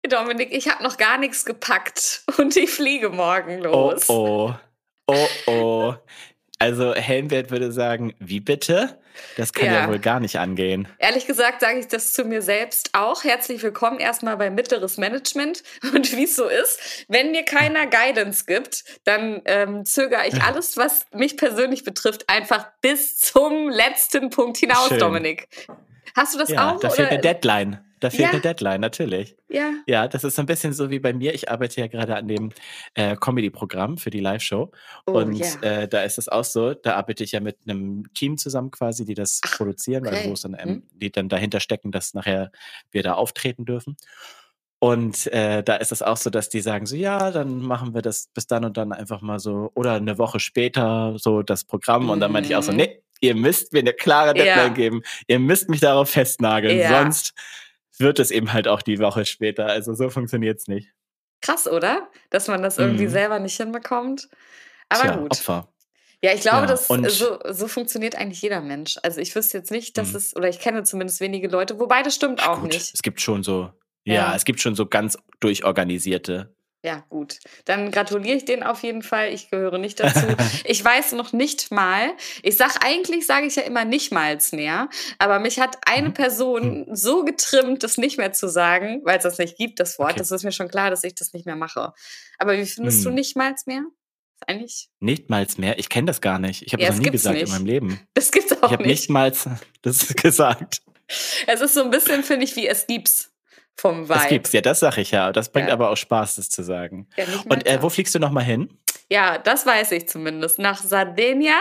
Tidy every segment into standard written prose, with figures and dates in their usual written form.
Dominik, ich habe noch gar nichts gepackt und ich fliege morgen Oh, los. oh. Oh, oh. Also Helmwert würde sagen, wie bitte? Das kann ja wohl gar nicht angehen. Ehrlich gesagt sage ich das zu mir selbst auch. Herzlich willkommen erstmal bei Mittleres Management. Und wie es so ist, wenn mir keiner Guidance gibt, dann zögere ich alles, was mich persönlich betrifft, einfach bis zum letzten Punkt hinaus, Schön. Dominik. Hast du das auch? Da fehlt eine Deadline. Eine Deadline, natürlich. Ja. Ja, das ist so ein bisschen so wie bei mir. Ich arbeite ja gerade an dem Comedy-Programm für die Live-Show. Da ist es auch so, da arbeite ich ja mit einem Team zusammen quasi, die das produzieren, okay. also wo es dann, die dann dahinter stecken, dass nachher wir da auftreten dürfen. Und da ist es auch so, dass die sagen so, ja, dann machen wir das bis dann und dann einfach mal so, oder eine Woche später so das Programm. Und dann meinte ich auch so, nee, ihr müsst mir eine klare Deadline geben. Ihr müsst mich darauf festnageln, sonst wird es eben halt auch die Woche später. Also so funktioniert's nicht. Krass, oder? Dass man das irgendwie selber nicht hinbekommt. Aber gut. Opfer. Ja, ich glaube, so funktioniert eigentlich jeder Mensch. Also ich wüsste jetzt nicht, dass es, oder ich kenne zumindest wenige Leute, wobei das stimmt auch nicht. Es gibt schon so, es gibt schon so ganz durchorganisierte. Ja, gut. Dann gratuliere ich denen auf jeden Fall. Ich gehöre nicht dazu. Ich weiß noch nicht mal. Eigentlich sage ich ja immer nicht mals mehr. Aber mich hat eine Person so getrimmt, das nicht mehr zu sagen, weil es das nicht gibt, das Wort. Okay. Das ist mir schon klar, dass ich das nicht mehr mache. Aber wie findest du nicht mals mehr? Eigentlich? Nicht mals mehr? Ich kenne das gar nicht. Ich habe das noch nie gesagt in meinem Leben. Das gibt's auch nicht. Ich habe nicht mals das gesagt. Es ist so ein bisschen, finde ich, wie es gibt's. Vom Vibe. Das gibt's, ja, das sage ich ja. Das bringt aber auch Spaß, das zu sagen. Ja, und wo fliegst du nochmal hin? Ja, das weiß ich zumindest. Nach Sardinia.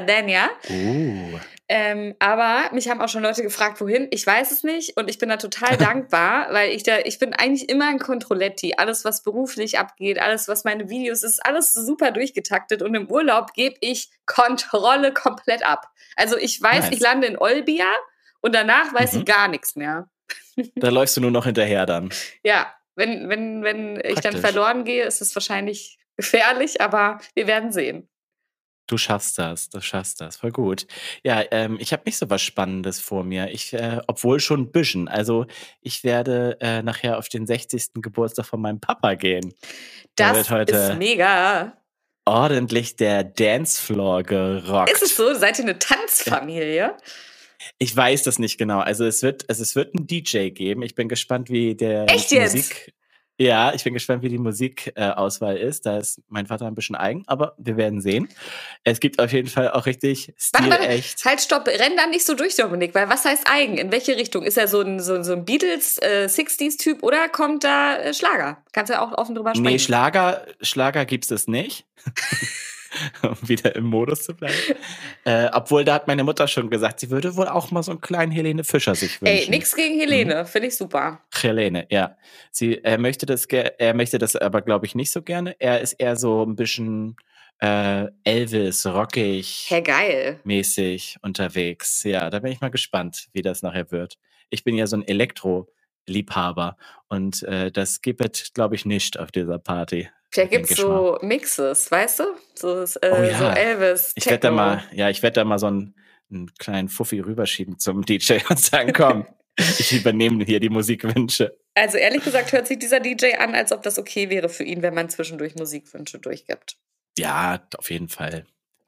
Aber mich haben auch schon Leute gefragt, wohin. Ich weiß es nicht und ich bin da total dankbar, weil ich bin eigentlich immer ein Controletti. Alles, was beruflich abgeht, alles, was meine Videos ist, alles super durchgetaktet und im Urlaub gebe ich Kontrolle komplett ab. Also ich weiß, ich lande in Olbia und danach weiß ich gar nichts mehr. Da läufst du nur noch hinterher dann. Ja, wenn ich dann verloren gehe, ist es wahrscheinlich gefährlich, aber wir werden sehen. Du schaffst das, voll gut. Ja, ich habe nicht so was Spannendes vor mir. Obwohl schon ein bisschen. Also ich werde nachher auf den 60. Geburtstag von meinem Papa gehen. Das wird heute ist mega. Ordentlich der Dancefloor gerockt. Ist es so? Seid ihr eine Tanzfamilie? Ich weiß das nicht genau. Also es wird einen DJ geben. Ich bin gespannt, wie der Echt jetzt? Ja, ich bin gespannt, wie die Musikauswahl ist. Da ist mein Vater ein bisschen eigen, aber wir werden sehen. Es gibt auf jeden Fall auch richtig stilecht. Halt, stopp, renn da nicht so durch, Dominik, weil was heißt eigen? In welche Richtung? Ist er so ein Beatles 60s-Typ oder kommt da Schlager? Kannst du ja auch offen drüber sprechen. Nee, Schlager gibt's es nicht. Um wieder im Modus zu bleiben. Obwohl, da hat meine Mutter schon gesagt, sie würde wohl auch mal so einen kleinen Helene Fischer sich wünschen. Ey, nix gegen Helene, finde ich super. Helene, ja. Er möchte das aber, glaube ich, nicht so gerne. Er ist eher so ein bisschen Elvis, rockig, geil, mäßig unterwegs. Ja, da bin ich mal gespannt, wie das nachher wird. Ich bin ja so ein Elektro-Liebhaber und das gibt es, glaube ich, nicht auf dieser Party. Vielleicht gibt es so Mixes, weißt du? So Elvis. Ich werde da mal so einen kleinen Fuffi rüberschieben zum DJ und sagen, komm, ich übernehme hier die Musikwünsche. Also ehrlich gesagt hört sich dieser DJ an, als ob das okay wäre für ihn, wenn man zwischendurch Musikwünsche durchgibt. Ja, auf jeden Fall.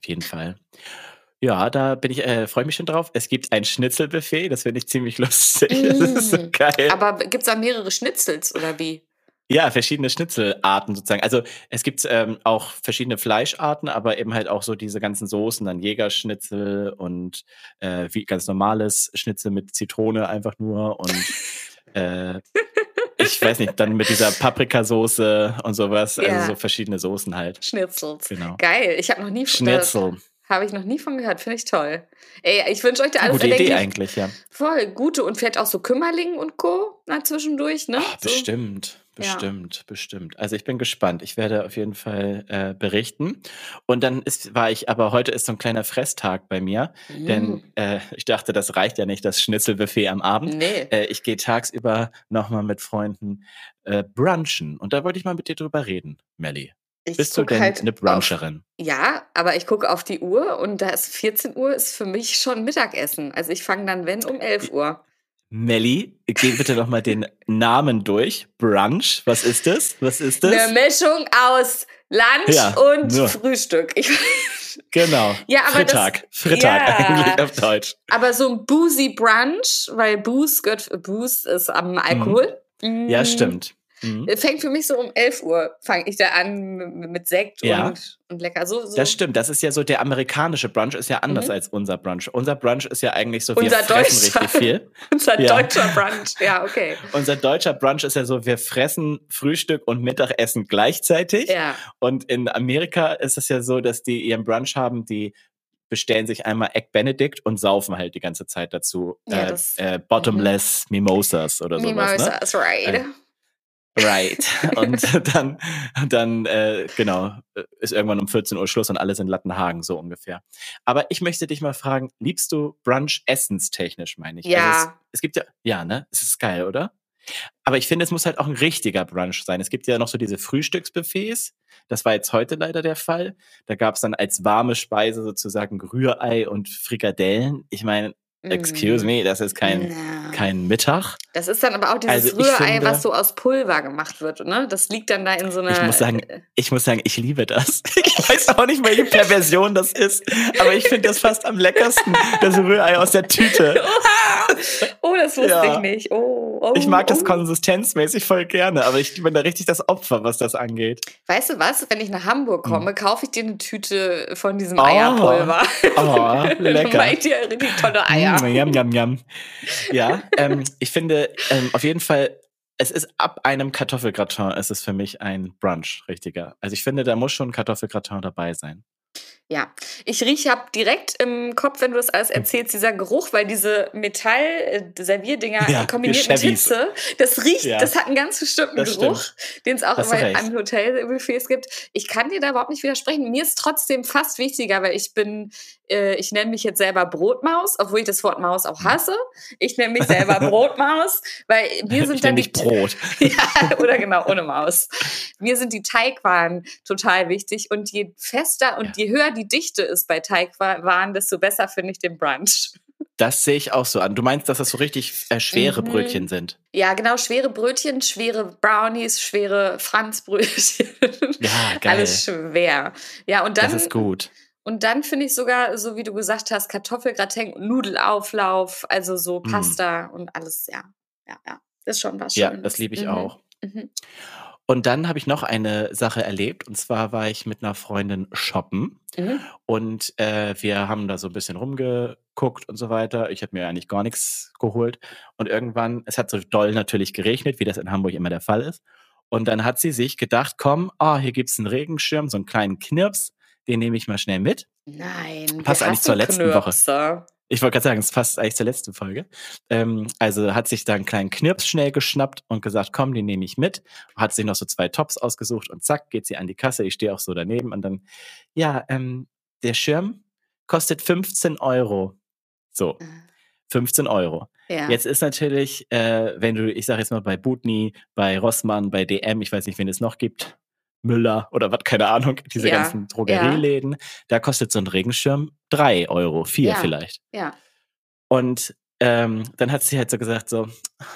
Ja, da freue ich mich schon drauf. Es gibt ein Schnitzelbuffet, das finde ich ziemlich lustig. Das ist so geil. Aber gibt es da mehrere Schnitzels oder wie? Ja, verschiedene Schnitzelarten sozusagen. Also es gibt auch verschiedene Fleischarten, aber eben halt auch so diese ganzen Soßen, dann Jägerschnitzel und wie ganz normales Schnitzel mit Zitrone einfach nur und ich weiß nicht, dann mit dieser Paprikasoße und sowas, also so verschiedene Soßen halt. Schnitzels. Genau. Geil, ich habe noch nie Habe ich noch nie von gehört, finde ich toll. Ey, ich wünsche euch da alles gute Idee eigentlich, ja. Voll, gute und vielleicht auch so Kümmerling und Co. zwischendurch, ne? Bestimmt. Also ich bin gespannt. Ich werde auf jeden Fall berichten. Und dann heute ist so ein kleiner Fresstag bei mir, denn ich dachte, das reicht ja nicht, das Schnitzelbuffet am Abend. Nee. Ich gehe tagsüber nochmal mit Freunden brunchen. Und da wollte ich mal mit dir drüber reden, Melli. Bist du denn eine Bruncherin? Ja, aber ich gucke auf die Uhr und da ist 14 Uhr, ist für mich schon Mittagessen. Also ich fange dann, um 11 Uhr. Melli, geh bitte nochmal den Namen durch. Brunch, was ist das? Eine Mischung aus Lunch und nur. Frühstück. Genau. Ja, aber Frittag eigentlich auf Deutsch. Aber so ein boozy Brunch, weil Booze ist am Alkohol. Ja, stimmt. Fängt für mich so um 11 Uhr, fange ich da an mit Sekt und lecker. So. Das stimmt, das ist ja so, der amerikanische Brunch ist ja anders als unser Brunch. Unser Brunch ist ja eigentlich so, wir fressen richtig viel. Unser deutscher Brunch, ja, okay. Unser deutscher Brunch ist ja so, wir fressen Frühstück und Mittagessen gleichzeitig. Ja. Und in Amerika ist es ja so, dass die ihren Brunch haben, die bestellen sich einmal Egg Benedict und saufen halt die ganze Zeit dazu. Ja, Bottomless Mimosas oder sowas. Mimosas, ne? Right. Right. Und dann genau, ist irgendwann um 14 Uhr Schluss und alle sind Lattenhagen, so ungefähr. Aber ich möchte dich mal fragen, liebst du Brunch essenstechnisch, meine ich? Ja. Also es gibt ja, ne? Es ist geil, oder? Aber ich finde, es muss halt auch ein richtiger Brunch sein. Es gibt ja noch so diese Frühstücksbuffets. Das war jetzt heute leider der Fall. Da gab es dann als warme Speise sozusagen Rührei und Frikadellen. Ich meine, excuse me, das ist kein Mittag. Das ist dann aber auch dieses Rührei, was so aus Pulver gemacht wird, ne? Das liegt dann da in so einer... Ich muss sagen, ich liebe das. Ich weiß auch nicht, welche Perversion das ist, aber ich finde das fast am leckersten, das Rührei aus der Tüte. Oh, das wusste ich nicht. Ich mag das konsistenzmäßig voll gerne, aber ich bin da richtig das Opfer, was das angeht. Weißt du was? Wenn ich nach Hamburg komme, kaufe ich dir eine Tüte von diesem Eierpulver. Oh, lecker. Dann mache ich dir richtig tolle Eier. Yum, yum, yum. Ja, ich finde auf jeden Fall, es ist ab einem Kartoffelgratin, ist es für mich ein Brunch, richtiger. Also ich finde, da muss schon ein Kartoffelgratin dabei sein. Ja, ich habe direkt im Kopf, wenn du das alles erzählst, dieser Geruch, weil diese Metall-Servierdinger kombiniert mit Hitze, das riecht, das hat einen ganz bestimmten Geruch, den es auch immer an Hotelbuffets gibt. Ich kann dir da überhaupt nicht widersprechen. Mir ist trotzdem fast wichtiger, weil ich nenne mich jetzt selber Brotmaus, obwohl ich das Wort Maus auch hasse. Ich nenne mich selber Brotmaus, weil mir sind dann die Brot. Ja, oder genau, ohne Maus. Mir sind die Teigwaren total wichtig und je fester und je höher die Dichte ist bei Teigwaren, desto besser finde ich den Brunch. Das sehe ich auch so an. Du meinst, dass das so richtig schwere Brötchen sind? Ja, genau, schwere Brötchen, schwere Brownies, schwere Franzbrötchen. Ja, geil. Alles schwer. Ja, und dann, das ist gut. Und dann finde ich sogar, so wie du gesagt hast, Kartoffelgratin, Nudelauflauf, also so Pasta und alles, ja. Das ist schon was Schönes. Ja, das liebe ich auch. Und dann habe ich noch eine Sache erlebt, und zwar war ich mit einer Freundin shoppen und wir haben da so ein bisschen rumgeguckt und so weiter. Ich habe mir eigentlich gar nichts geholt und irgendwann, es hat so doll natürlich geregnet, wie das in Hamburg immer der Fall ist. Und dann hat sie sich gedacht, komm, hier gibt's einen Regenschirm, so einen kleinen Knirps, den nehme ich mal schnell mit. Nein, passt eigentlich zur letzten Knirpse. Woche. Ich wollte gerade sagen, es passt eigentlich zur letzten Folge. Also hat sich da einen kleinen Knirps schnell geschnappt und gesagt, komm, den nehme ich mit. Hat sich noch so 2 Tops ausgesucht und zack, geht sie an die Kasse. Ich stehe auch so daneben und dann, der Schirm kostet 15 Euro. So, 15 Euro. Ja. Jetzt ist natürlich, wenn du, ich sage jetzt mal bei Butni, bei Rossmann, bei DM, ich weiß nicht, wen es noch gibt, Müller oder was, keine Ahnung, diese ganzen Drogerieläden, da kostet so ein Regenschirm 3 Euro, 4 vielleicht. Ja. Und dann hat sie halt so gesagt, so,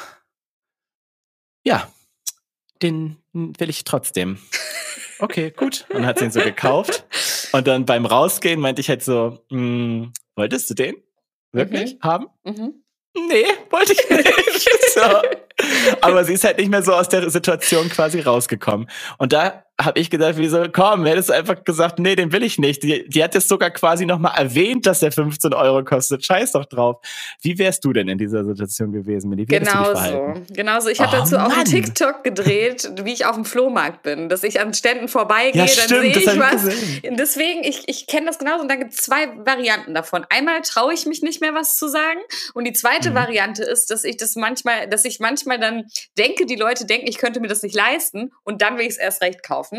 ja, den will ich trotzdem. Okay, gut. Und hat sie ihn so gekauft. Und dann beim Rausgehen meinte ich halt so, wolltest du den wirklich haben? Nee, wollte ich nicht. So. Aber sie ist halt nicht mehr so aus der Situation quasi rausgekommen. Und da habe ich gedacht, wieso, komm, hättest du einfach gesagt, nee, den will ich nicht. Die hat es sogar quasi nochmal erwähnt, dass der 15 Euro kostet. Scheiß doch drauf. Wie wärst du denn in dieser Situation gewesen, Milli? Genau so. Ich habe dazu auch einen TikTok gedreht, wie ich auf dem Flohmarkt bin. Dass ich an Ständen vorbeigehe, dann sehe ich was. Deswegen, ich kenne das genauso. Und dann gibt es 2 Varianten davon. Einmal traue ich mich nicht mehr, was zu sagen. Und die zweite Variante ist, dass ich manchmal dann denke, die Leute denken, ich könnte mir das nicht leisten. Und dann will ich es erst recht kaufen.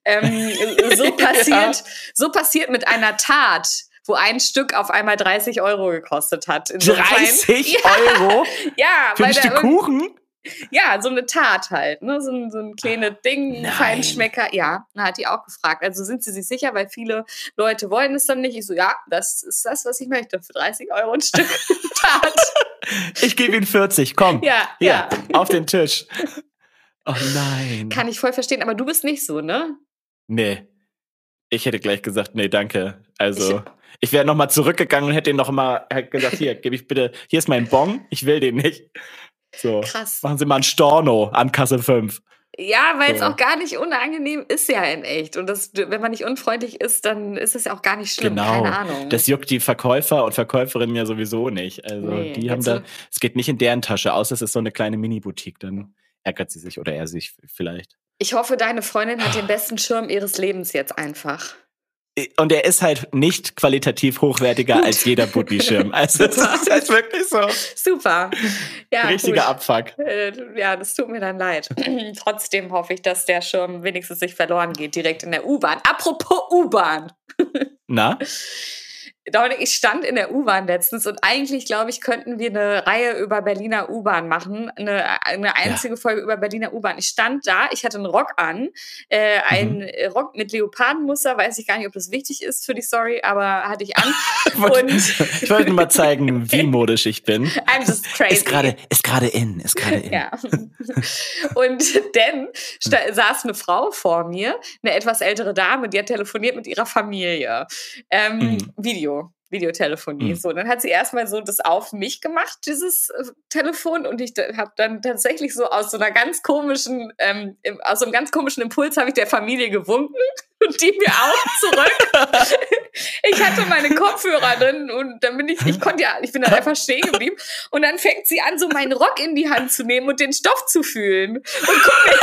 So passiert mit einer Tat, wo ein Stück auf einmal 30 Euro gekostet hat. 30 Euro? Ja. Für ein Stück Kuchen? Ja, so eine Tat halt, ne? So ein kleines Ding, Nein. Feinschmecker. Ja, da hat die auch gefragt. Also sind sie sich sicher, weil viele Leute wollen es dann nicht. Ich so, ja, das ist das, was ich möchte. Für 30 Euro ein Stück Tat. Ich gebe Ihnen 40, komm. Ja, Hier, ja. auf den Tisch. Oh nein. Kann ich voll verstehen, aber du bist nicht so, ne? Nee. Ich hätte gleich gesagt, nee, danke. Also, ich wäre nochmal zurückgegangen und hätte ihn noch mal gesagt, hier, gebe ich bitte, hier ist mein Bon, ich will den nicht. So, Krass. machen Sie mal ein Storno an Kasse 5. Ja, weil es So. auch gar nicht unangenehm ist ja in echt. Und das, wenn man nicht unfreundlich ist, dann ist es ja auch gar nicht schlimm. Genau. Keine Ahnung. Das juckt die Verkäufer und Verkäuferinnen ja sowieso nicht. Also, Nee, die haben jetzt da, es geht nicht in deren Tasche, außer es ist so eine kleine Mini-Boutique, dann ärgert sie sich oder er sich vielleicht. Ich hoffe, deine Freundin hat den besten Schirm ihres Lebens jetzt einfach. Und er ist halt nicht qualitativ hochwertiger als jeder Buddy-Schirm. Also das ist halt wirklich so. Super. Ja, richtiger gut. Abfuck. Ja, das tut mir dann leid. Trotzdem hoffe ich, dass der Schirm wenigstens nicht verloren geht, direkt in der U-Bahn. Apropos U-Bahn. Na? Dominik, ich stand in der U-Bahn letztens und eigentlich, glaube ich, könnten wir eine Reihe über Berliner U-Bahn machen. Eine einzige Folge über Berliner U-Bahn. Ich stand da, ich hatte einen Rock an, ein Rock mit Leopardenmuster, weiß ich gar nicht, ob das wichtig ist für die Story, aber hatte ich an. Ich wollte nur mal zeigen, wie modisch ich bin. I'm just crazy. Ist gerade in. Ja. Und dann saß eine Frau vor mir, eine etwas ältere Dame, die hat telefoniert mit ihrer Familie. Videotelefonie. So, dann hat sie erstmal so das auf mich gemacht, dieses Telefon, und ich habe dann tatsächlich so aus so einer ganz komischen, aus so einem ganz komischen Impuls habe ich der Familie gewunken und die mir auch zurück. Ich hatte meine Kopfhörer drin und dann bin ich bin dann einfach stehen geblieben und dann fängt sie an, so meinen Rock in die Hand zu nehmen und den Stoff zu fühlen. Und guck mir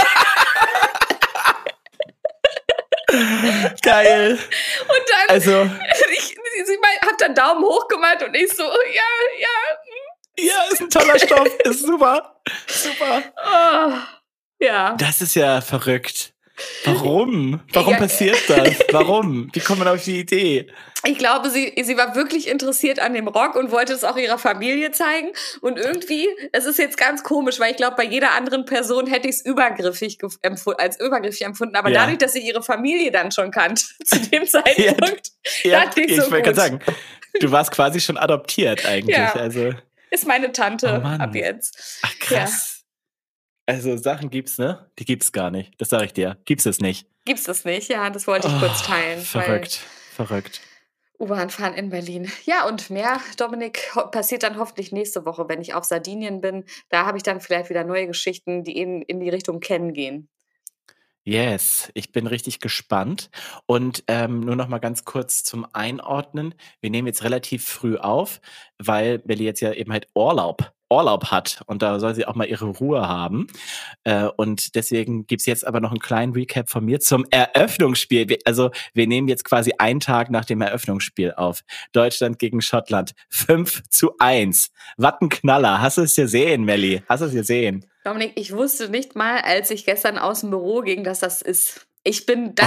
Geil. Und dann, also, sie hat dann Daumen hoch gemacht und ich so, ja. Ja, ist ein toller Stoff, ist super. Super. Oh, ja. Das ist ja verrückt. Warum? Warum passiert das? Warum? Wie kommt man auf die Idee? Ich glaube, sie war wirklich interessiert an dem Rock und wollte es auch ihrer Familie zeigen. Und irgendwie, es ist jetzt ganz komisch, weil ich glaube, bei jeder anderen Person hätte ich es als übergriffig empfunden. Aber dadurch, dass ich ihre Familie dann schon kannte, zu dem Zeitpunkt, dachte ich so, ich wollte gerade sagen, du warst quasi schon adoptiert eigentlich. Ja, also ist meine Tante ab jetzt. Ach, krass. Ja. Also Sachen gibt's, ne? Die gibt's gar nicht. Das sage ich dir. Gibt's es nicht. Gibt's es nicht, ja. Das wollte ich kurz teilen. Verrückt. U-Bahn fahren in Berlin. Ja, und mehr, Dominik, passiert dann hoffentlich nächste Woche, wenn ich auf Sardinien bin. Da habe ich dann vielleicht wieder neue Geschichten, die in die Richtung Kennen gehen. Yes, ich bin richtig gespannt. Und nur noch mal ganz kurz zum Einordnen. Wir nehmen jetzt relativ früh auf, weil Belly jetzt ja eben halt Urlaub hat und da soll sie auch mal ihre Ruhe haben. Und deswegen gibt's jetzt aber noch einen kleinen Recap von mir zum Eröffnungsspiel. Also wir nehmen jetzt quasi einen Tag nach dem Eröffnungsspiel auf. Deutschland gegen Schottland. 5:1. Was ein Knaller. Hast du es gesehen, Melli? Hast du es gesehen? Dominik, ich wusste nicht mal, als ich gestern aus dem Büro ging, dass das ist. Das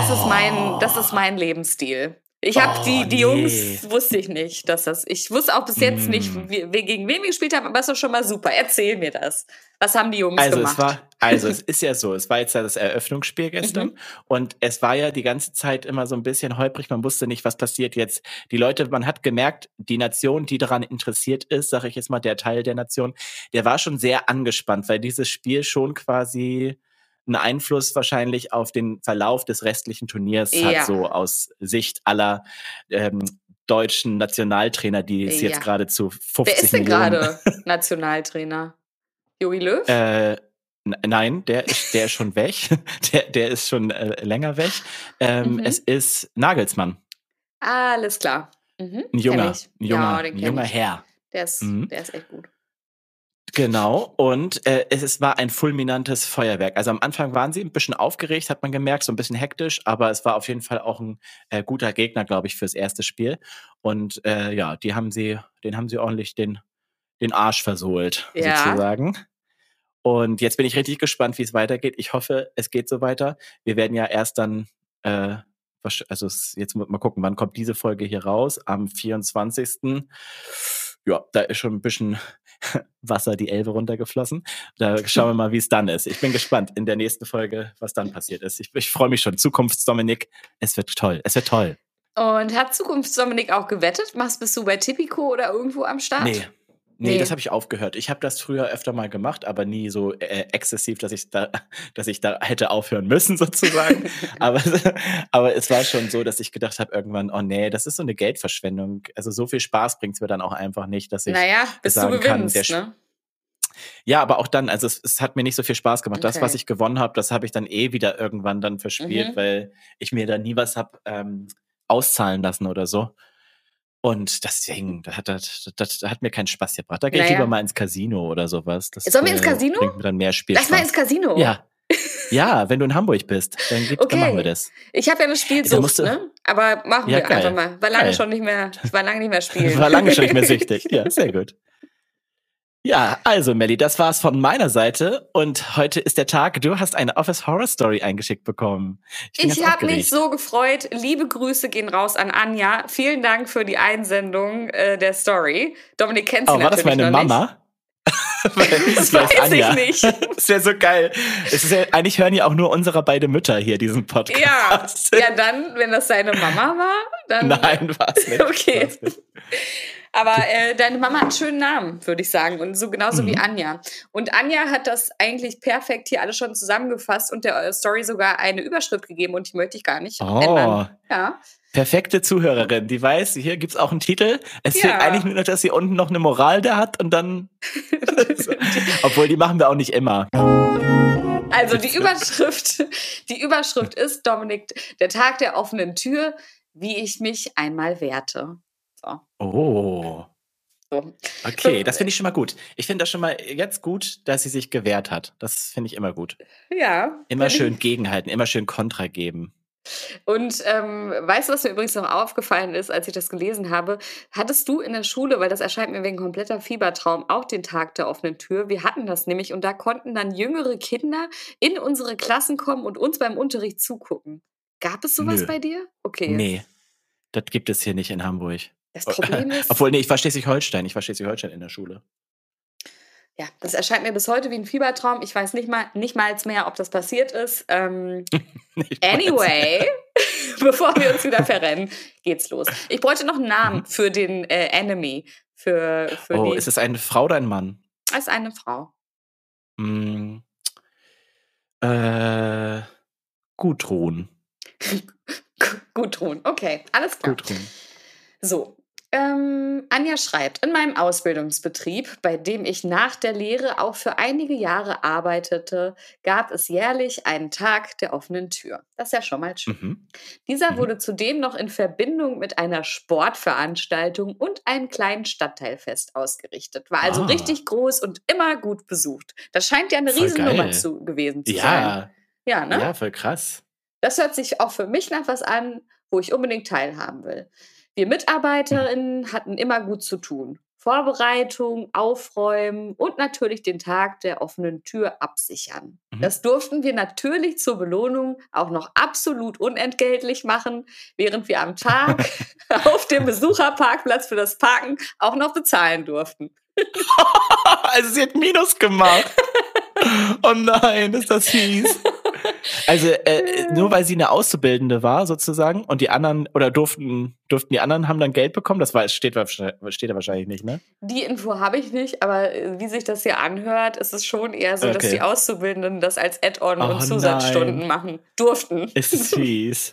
ist mein Lebensstil. Ich habe die Jungs, wusste ich nicht, dass das, ich wusste auch bis jetzt nicht, gegen wen wir gespielt haben, aber es ist doch schon mal super. Erzähl mir das. Was haben die Jungs gemacht? Es ist ja so, es war jetzt ja das Eröffnungsspiel gestern und es war ja die ganze Zeit immer so ein bisschen holprig, man wusste nicht, was passiert jetzt. Die Leute, man hat gemerkt, die Nation, die daran interessiert ist, sage ich jetzt mal, der Teil der Nation, der war schon sehr angespannt, weil dieses Spiel schon quasi einen Einfluss wahrscheinlich auf den Verlauf des restlichen Turniers hat, so aus Sicht aller deutschen Nationaltrainer, die es jetzt gerade zu 50 Millionen... Wer ist denn gerade Nationaltrainer? Jogi Löw? Nein, der ist schon weg. Der ist schon länger weg. Es ist Nagelsmann. Alles klar. Ein junger Herr. Der ist echt gut. Genau, und es war ein fulminantes Feuerwerk. Also am Anfang waren sie ein bisschen aufgeregt, hat man gemerkt, so ein bisschen hektisch, aber es war auf jeden Fall auch ein guter Gegner, glaube ich, fürs erste Spiel. Und den haben sie ordentlich den Arsch versohlt, sozusagen. Und jetzt bin ich richtig gespannt, wie es weitergeht. Ich hoffe, es geht so weiter. Wir werden ja erst dann, jetzt mal gucken, wann kommt diese Folge hier raus? Am 24. ja, da ist schon ein bisschen Wasser die Elbe runtergeflossen. Da schauen wir mal, wie es dann ist. Ich bin gespannt in der nächsten Folge, was dann passiert ist. Ich freue mich schon. Zukunfts-Dominik, es wird toll. Es wird toll. Und hat Zukunfts-Dominik auch gewettet? Bist du bei Tipico oder irgendwo am Start? Nee, das habe ich aufgehört. Ich habe das früher öfter mal gemacht, aber nie so exzessiv, dass ich da hätte aufhören müssen sozusagen. aber es war schon so, dass ich gedacht habe irgendwann, oh nee, das ist so eine Geldverschwendung. Also so viel Spaß bringt's mir dann auch einfach nicht, dass ich bis sagen du gewinnst, kann, ne? Ja, aber auch dann, also es hat mir nicht so viel Spaß gemacht. Das, was Okay. ich gewonnen habe, das habe ich dann wieder irgendwann dann verspielt, weil ich mir da nie was hab auszahlen lassen oder so. Und deswegen, das hat mir keinen Spaß gebracht. Da gehe ich lieber mal ins Casino oder sowas. Das Sollen wir ins Casino? bringt mir dann mehr Spielspaß. Lass mal ins Casino. Ja, wenn du in Hamburg bist, dann machen wir das. Ich habe ja eine Spielsucht, ne? Aber machen wir geil. einfach mal. Ich war lange nicht mehr spielen. War lange schon nicht mehr süchtig. Ja, sehr gut. Ja, also Melli, das war's von meiner Seite und heute ist der Tag, du hast eine Office Horror Story eingeschickt bekommen. Ich habe mich so gefreut. Liebe Grüße gehen raus an Anja. Vielen Dank für die Einsendung der Story. Dominik kennt sie natürlich war das meine Mama? Das weiß ich nicht. Das wäre so geil. Eigentlich hören ja auch nur unsere beiden Mütter hier diesen Podcast. Ja, dann, wenn das deine Mama war, dann... Nein, war's nicht. Okay. Aber deine Mama hat einen schönen Namen, würde ich sagen. Und so genauso wie Anja. Und Anja hat das eigentlich perfekt hier alles schon zusammengefasst und der Story sogar eine Überschrift gegeben und die möchte ich gar nicht ändern. Ja. Perfekte Zuhörerin, die weiß, hier gibt's auch einen Titel. Es fehlt eigentlich nur noch, dass sie unten noch eine Moral da hat und dann... Obwohl, die machen wir auch nicht immer. Also die Überschrift ist, Dominik, der Tag der offenen Tür, wie ich mich einmal wehrte. So. Oh. So. Okay, das finde ich schon mal gut. Ich finde das schon mal jetzt gut, dass sie sich gewehrt hat. Das finde ich immer gut. Ja. Immer schön gegenhalten, immer schön Kontra geben. Und weißt du, was mir übrigens noch aufgefallen ist, als ich das gelesen habe? Hattest du in der Schule, weil das erscheint mir wegen kompletter Fiebertraum, auch den Tag der offenen Tür? Wir hatten das nämlich und da konnten dann jüngere Kinder in unsere Klassen kommen und uns beim Unterricht zugucken. Gab es sowas bei dir? Okay. Nee, das gibt es hier nicht in Hamburg. Das Problem ist... Obwohl, nee, ich war Schleswig-Holstein. In der Schule. Ja, das erscheint mir bis heute wie ein Fiebertraum. Ich weiß nicht mal mehr, ob das passiert ist. Anyway, bevor wir uns wieder verrennen, geht's los. Ich bräuchte noch einen Namen für den Enemy. Ist es eine Frau oder ein Mann? Es ist eine Frau. Gudrun. Gudrun, okay, alles klar. Gudrun. So, Anja schreibt, in meinem Ausbildungsbetrieb, bei dem ich nach der Lehre auch für einige Jahre arbeitete, gab es jährlich einen Tag der offenen Tür. Das ist ja schon mal schön. Dieser wurde zudem noch in Verbindung mit einer Sportveranstaltung und einem kleinen Stadtteilfest ausgerichtet. War also richtig groß und immer gut besucht. Das scheint ja eine Riesennummer gewesen zu sein. Ja, ne? Ja, voll krass. Das hört sich auch für mich nach was an, wo ich unbedingt teilhaben will. Wir MitarbeiterInnen hatten immer gut zu tun. Vorbereitung, Aufräumen und natürlich den Tag der offenen Tür absichern. Das durften wir natürlich zur Belohnung auch noch absolut unentgeltlich machen, während wir am Tag auf dem Besucherparkplatz für das Parken auch noch bezahlen durften. Also sie hat Minus gemacht. Oh nein, ist das fies. Also nur weil sie eine Auszubildende war sozusagen und die anderen, oder durften die anderen, haben dann Geld bekommen? Steht da wahrscheinlich nicht, ne? Die Info habe ich nicht, aber wie sich das hier anhört, ist es schon eher so, dass die Auszubildenden das als Add-on und Zusatzstunden machen durften. Ist das fies.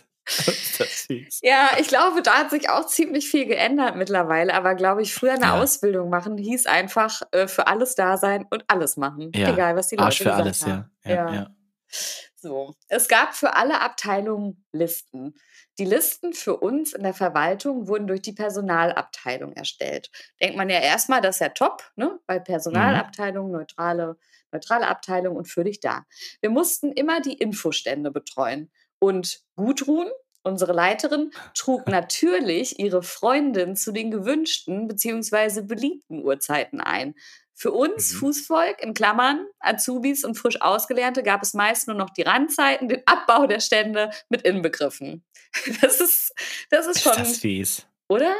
Ja, ich glaube, da hat sich auch ziemlich viel geändert mittlerweile, aber glaube ich, früher eine Ausbildung machen hieß einfach für alles da sein und alles machen. Ja. Egal, was die Leute Arsch für gesagt alles, haben. Ja. So, es gab für alle Abteilungen Listen. Die Listen für uns in der Verwaltung wurden durch die Personalabteilung erstellt. Denkt man ja erstmal, das ist ja top, ne? Weil Personalabteilung, neutrale Abteilung und für dich da. Wir mussten immer die Infostände betreuen. Und Gudrun, unsere Leiterin, trug natürlich ihre Freundin zu den gewünschten bzw. beliebten Uhrzeiten ein. Für uns Fußvolk, in Klammern, Azubis und frisch Ausgelernte, gab es meist nur noch die Randzeiten, den Abbau der Stände mit inbegriffen. Das ist schon... Ist das fies. Oder?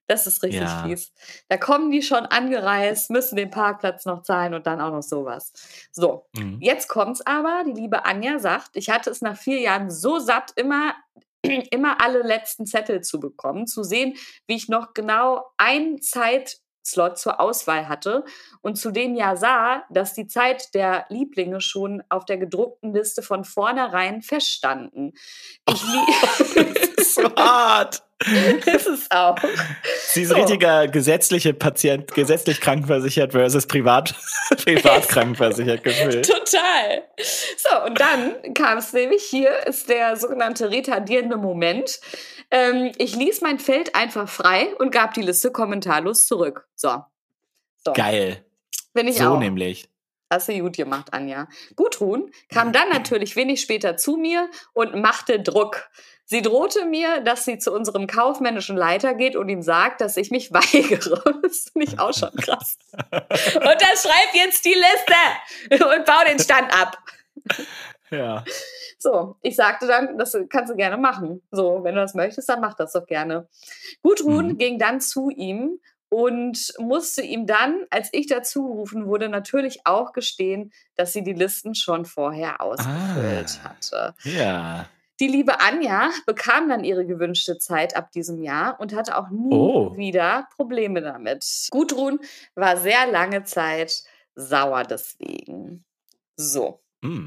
Das ist richtig fies. Da kommen die schon angereist, müssen den Parkplatz noch zahlen und dann auch noch sowas. So, jetzt kommt's aber. Die liebe Anja sagt, ich hatte es nach 4 Jahren so satt, immer alle letzten Zettel zu bekommen, zu sehen, wie ich noch genau einen Zeitslot zur Auswahl hatte und zudem ja sah, dass die Zeit der Lieblinge schon auf der gedruckten Liste von vornherein feststanden. Das ist so hart. Das ist auch. Sie ist richtiger gesetzlich krankenversichert versus privat krankenversichert gefühlt. Total. So, und dann kam es nämlich, hier ist der sogenannte retardierende Moment. Ich ließ mein Feld einfach frei und gab die Liste kommentarlos zurück. So. Geil. Bin ich so auch. Nämlich. Hast du gut gemacht, Anja. Gudrun kam dann natürlich wenig später zu mir und machte Druck. Sie drohte mir, dass sie zu unserem kaufmännischen Leiter geht und ihm sagt, dass ich mich weigere. Das finde ich auch schon krass. Unterschreib jetzt die Liste und bau den Stand ab. Ja. So, ich sagte dann, das kannst du gerne machen. So, wenn du das möchtest, dann mach das doch gerne. Gudrun ging dann zu ihm und musste ihm dann, als ich dazugerufen wurde, natürlich auch gestehen, dass sie die Listen schon vorher ausgefüllt hatte. Ja. Die liebe Anja bekam dann ihre gewünschte Zeit ab diesem Jahr und hatte auch nie wieder Probleme damit. Gudrun war sehr lange Zeit sauer deswegen. So.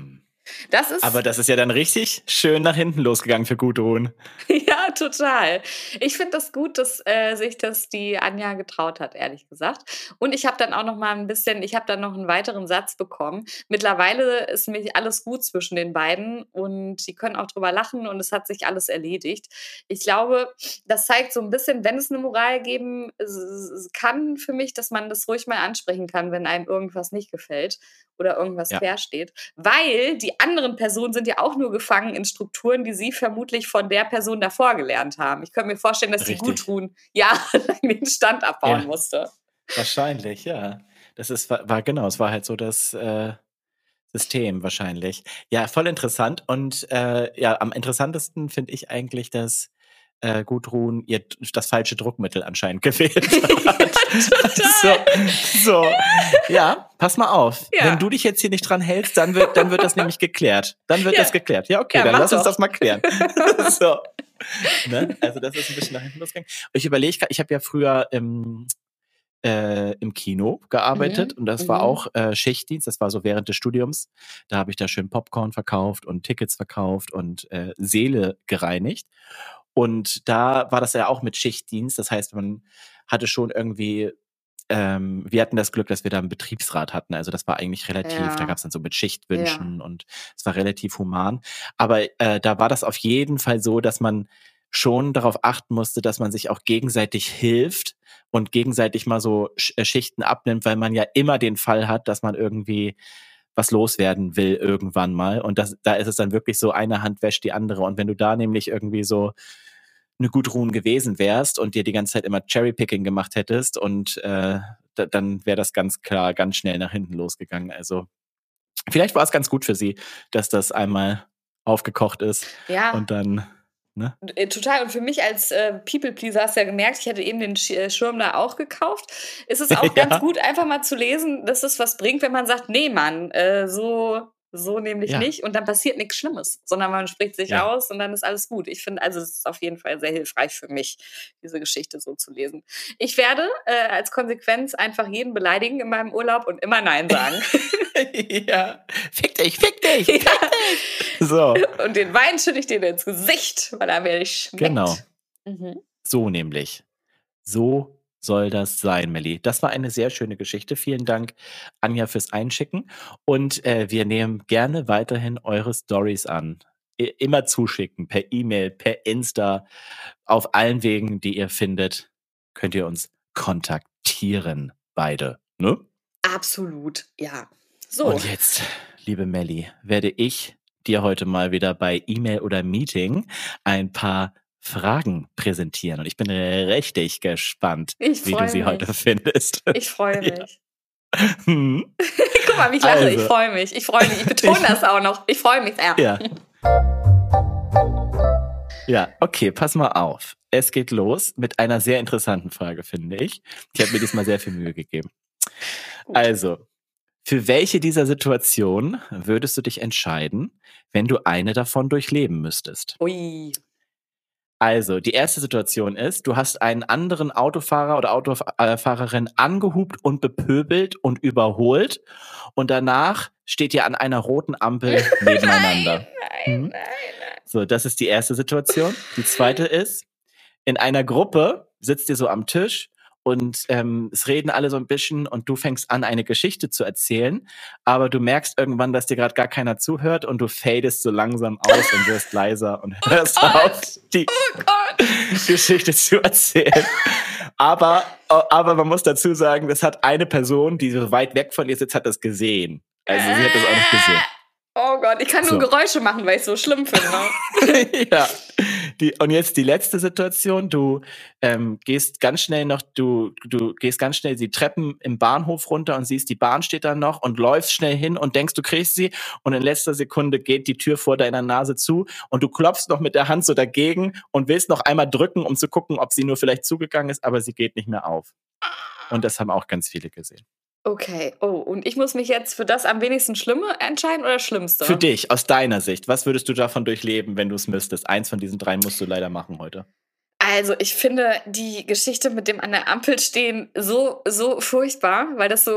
Aber das ist ja dann richtig schön nach hinten losgegangen für Gudrun. Ja, total. Ich finde das gut, dass sich das die Anja getraut hat, ehrlich gesagt. Und ich habe dann auch noch mal ich habe dann noch einen weiteren Satz bekommen. Mittlerweile ist nämlich alles gut zwischen den beiden und die können auch drüber lachen und es hat sich alles erledigt. Ich glaube, das zeigt so ein bisschen, wenn es eine Moral geben kann für mich, dass man das ruhig mal ansprechen kann, wenn einem irgendwas nicht gefällt oder irgendwas quer steht. Weil die anderen Personen sind ja auch nur gefangen in Strukturen, die sie vermutlich von der Person davor gelernt haben. Ich könnte mir vorstellen, dass die Gudrun jahrelang den Stand abbauen musste. Wahrscheinlich, ja. Es war halt so das System wahrscheinlich. Ja, voll interessant. Und am interessantesten finde ich eigentlich, dass Gudrun ihr das falsche Druckmittel anscheinend gewählt hat. So. Ja, pass mal auf. Ja. Wenn du dich jetzt hier nicht dran hältst, dann wird das nämlich geklärt. Dann wird das geklärt. Ja, okay, dann lass uns das mal klären. So. Ne? Also das ist ein bisschen nach hinten losgegangen. Ich überlege, ich habe ja früher im Kino gearbeitet und das war auch Schichtdienst, das war so während des Studiums. Da habe ich da schön Popcorn verkauft und Tickets verkauft und Seele gereinigt. Und da war das ja auch mit Schichtdienst, das heißt, man hatte schon irgendwie, wir hatten das Glück, dass wir da einen Betriebsrat hatten, also das war eigentlich relativ, da gab es dann so mit Schichtwünschen und es war relativ human. Aber da war das auf jeden Fall so, dass man schon darauf achten musste, dass man sich auch gegenseitig hilft und gegenseitig mal so Schichten abnimmt, weil man ja immer den Fall hat, dass man irgendwie was loswerden will irgendwann mal. Und da ist es dann wirklich so, eine Hand wäscht die andere. Und wenn du da nämlich irgendwie so eine Gudrun gewesen wärst und dir die ganze Zeit immer Cherrypicking gemacht hättest und dann wäre das ganz klar ganz schnell nach hinten losgegangen. Also vielleicht war es ganz gut für sie, dass das einmal aufgekocht ist und dann... Ne? Total. Und für mich als People-Pleaser, hast du ja gemerkt, ich hätte eben den Schirm da auch gekauft, ist es auch ganz gut, einfach mal zu lesen, dass es was bringt, wenn man sagt, nee, Mann, so nämlich nicht. Und dann passiert nichts Schlimmes, sondern man spricht sich aus und dann ist alles gut. Ich finde, also es ist auf jeden Fall sehr hilfreich für mich, diese Geschichte so zu lesen. Ich werde als Konsequenz einfach jeden beleidigen in meinem Urlaub und immer Nein sagen. Ja, fick dich. So. Und den Wein schütte ich dir ins Gesicht, weil er mir nicht schmeckt. Genau. So nämlich. So soll das sein, Melli. Das war eine sehr schöne Geschichte. Vielen Dank, Anja, fürs Einschicken. Und wir nehmen gerne weiterhin eure Stories an. Immer zuschicken, per E-Mail, per Insta, auf allen Wegen, die ihr findet, könnt ihr uns kontaktieren, beide. Ne? Absolut, ja. So. Und jetzt, liebe Melli, werde ich dir heute mal wieder bei E-Mail oder Meeting ein paar Fragen präsentieren. Und ich bin richtig gespannt, wie du sie heute findest. Ich freue mich. Guck mal, wie ich lache. Also. Ich freue mich. Ich betone das auch noch. Ich freue mich sehr. Ja. Ja, okay, pass mal auf. Es geht los mit einer sehr interessanten Frage, finde ich. Ich habe mir diesmal sehr viel Mühe gegeben. Gut. Also, für welche dieser Situationen würdest du dich entscheiden, wenn du eine davon durchleben müsstest? Ui. Also, die erste Situation ist, du hast einen anderen Autofahrer oder Autofahrerin angehupt und bepöbelt und überholt und danach steht ihr an einer roten Ampel nebeneinander. Nein. So, das ist die erste Situation. Die zweite ist, in einer Gruppe sitzt ihr so am Tisch und es reden alle so ein bisschen und du fängst an, eine Geschichte zu erzählen, aber du merkst irgendwann, dass dir gerade gar keiner zuhört und du fadest so langsam aus und wirst leiser und hörst auf, die Geschichte zu erzählen. Aber man muss dazu sagen, das hat eine Person, die so weit weg von dir sitzt, hat das gesehen. Also sie hat das auch nicht gesehen. Oh Gott, ich kann nur Geräusche machen, weil ich es so schlimm finde. Ja. Und jetzt die letzte Situation. Du gehst ganz schnell die Treppen im Bahnhof runter und siehst, die Bahn steht da noch und läufst schnell hin und denkst, du kriegst sie und in letzter Sekunde geht die Tür vor deiner Nase zu und du klopfst noch mit der Hand so dagegen und willst noch einmal drücken, um zu gucken, ob sie nur vielleicht zugegangen ist, aber sie geht nicht mehr auf. Und das haben auch ganz viele gesehen. Okay, und ich muss mich jetzt für das am wenigsten Schlimme entscheiden oder Schlimmste? Für dich, aus deiner Sicht, was würdest du davon durchleben, wenn du es müsstest? Eins von diesen 3 musst du leider machen heute. Also ich finde die Geschichte mit dem an der Ampel stehen so furchtbar, weil das so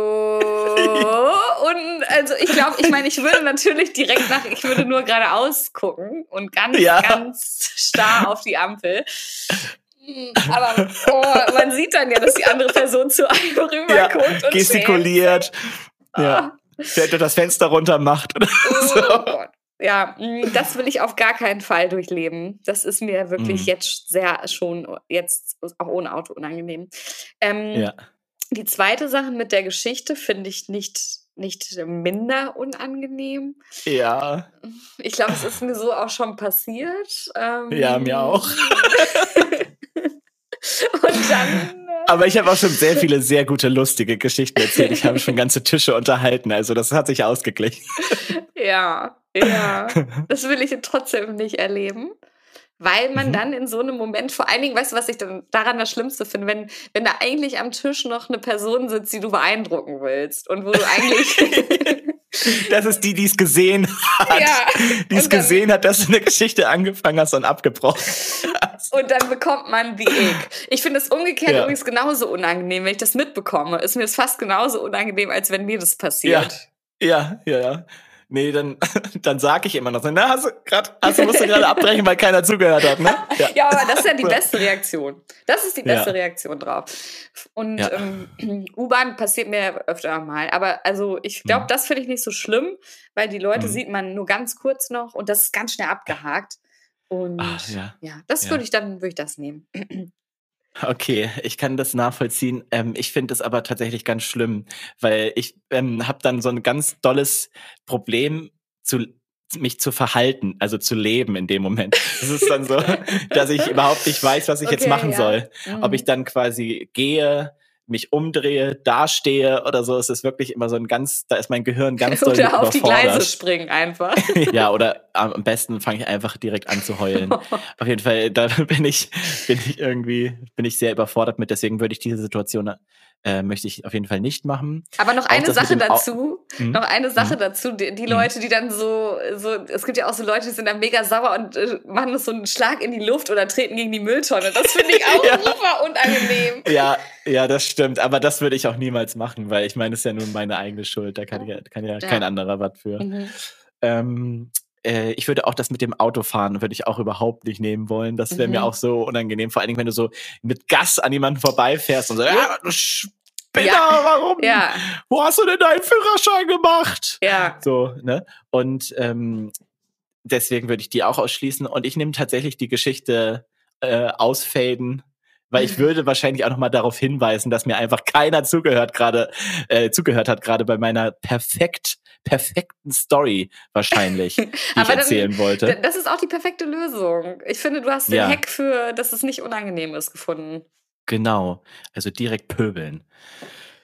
und also ich würde natürlich ich würde nur geradeaus gucken und ganz starr auf die Ampel. Aber man sieht dann ja, dass die andere Person zu einem rüberguckt und gestikuliert, vielleicht das Fenster runter macht oder so. Gott. Ja, das will ich auf gar keinen Fall durchleben. Das ist mir wirklich jetzt auch ohne Auto unangenehm. Die zweite Sache mit der Geschichte finde ich nicht minder unangenehm. Ja. Ich glaube, es ist mir so auch schon passiert. Ja, mir auch. Und dann. Aber ich habe auch schon sehr viele sehr gute, lustige Geschichten erzählt. Ich habe schon ganze Tische unterhalten. Also das hat sich ausgeglichen. Ja. Das will ich trotzdem nicht erleben. Weil man dann in so einem Moment, vor allen Dingen, weißt du, was ich dann daran das Schlimmste finde, wenn da eigentlich am Tisch noch eine Person sitzt, die du beeindrucken willst und wo du eigentlich... Das ist die es gesehen hat. Ja, die es gesehen hat, dass du eine Geschichte angefangen hast und abgebrochen hast. Und dann bekommt man wie ich. Ich finde es umgekehrt übrigens genauso unangenehm, wenn ich das mitbekomme. Ist mir das fast genauso unangenehm, als wenn mir das passiert. Ja. Nee, dann sag ich immer noch so, musst du gerade abbrechen, weil keiner zugehört hat, ne? Ja, aber das ist ja die beste Reaktion. Das ist die beste Reaktion drauf. Und U-Bahn passiert mir öfter mal. Aber also ich glaube, das finde ich nicht so schlimm, weil die Leute sieht man nur ganz kurz noch und das ist ganz schnell abgehakt. Und das würde ich das nehmen. Okay, ich kann das nachvollziehen. Ich finde es aber tatsächlich ganz schlimm, weil ich habe dann so ein ganz dolles Problem, mich zu verhalten, also zu leben in dem Moment. Es ist dann so, dass ich überhaupt nicht weiß, was ich jetzt machen soll. Ob ich dann quasi gehe, mich umdrehe, dastehe oder so. Es ist wirklich immer so da ist mein Gehirn ganz doll überfordert. Oder auf die Gleise springen einfach. Ja, oder am besten fange ich einfach direkt an zu heulen. Auf jeden Fall, da bin ich sehr überfordert mit, deswegen würde ich diese Situation möchte ich auf jeden Fall nicht machen. Aber noch eine Sache dazu, die Leute, die dann so, es gibt ja auch so Leute, die sind dann mega sauer und machen so einen Schlag in die Luft oder treten gegen die Mülltonne. Das finde ich auch super unangenehm. Ja, das stimmt, aber das würde ich auch niemals machen, weil ich meine, das ist ja nun meine eigene Schuld, da kann ja kein anderer was für. Ich würde auch das mit dem Autofahren würde ich auch überhaupt nicht nehmen wollen. Das wäre mir auch so unangenehm. Vor allen Dingen, wenn du so mit Gas an jemanden vorbeifährst und so, du Spinner, warum? Ja. Wo hast du denn deinen Führerschein gemacht? Ja. So, ne? Und deswegen würde ich die auch ausschließen. Und ich nehme tatsächlich die Geschichte ausfaden, weil ich würde wahrscheinlich auch nochmal darauf hinweisen, dass mir einfach keiner zugehört hat, gerade bei meiner perfekten Story wahrscheinlich, die ich erzählen wollte. Das ist auch die perfekte Lösung. Ich finde, du hast den Hack für, dass es nicht unangenehm ist, gefunden. Genau, also direkt pöbeln.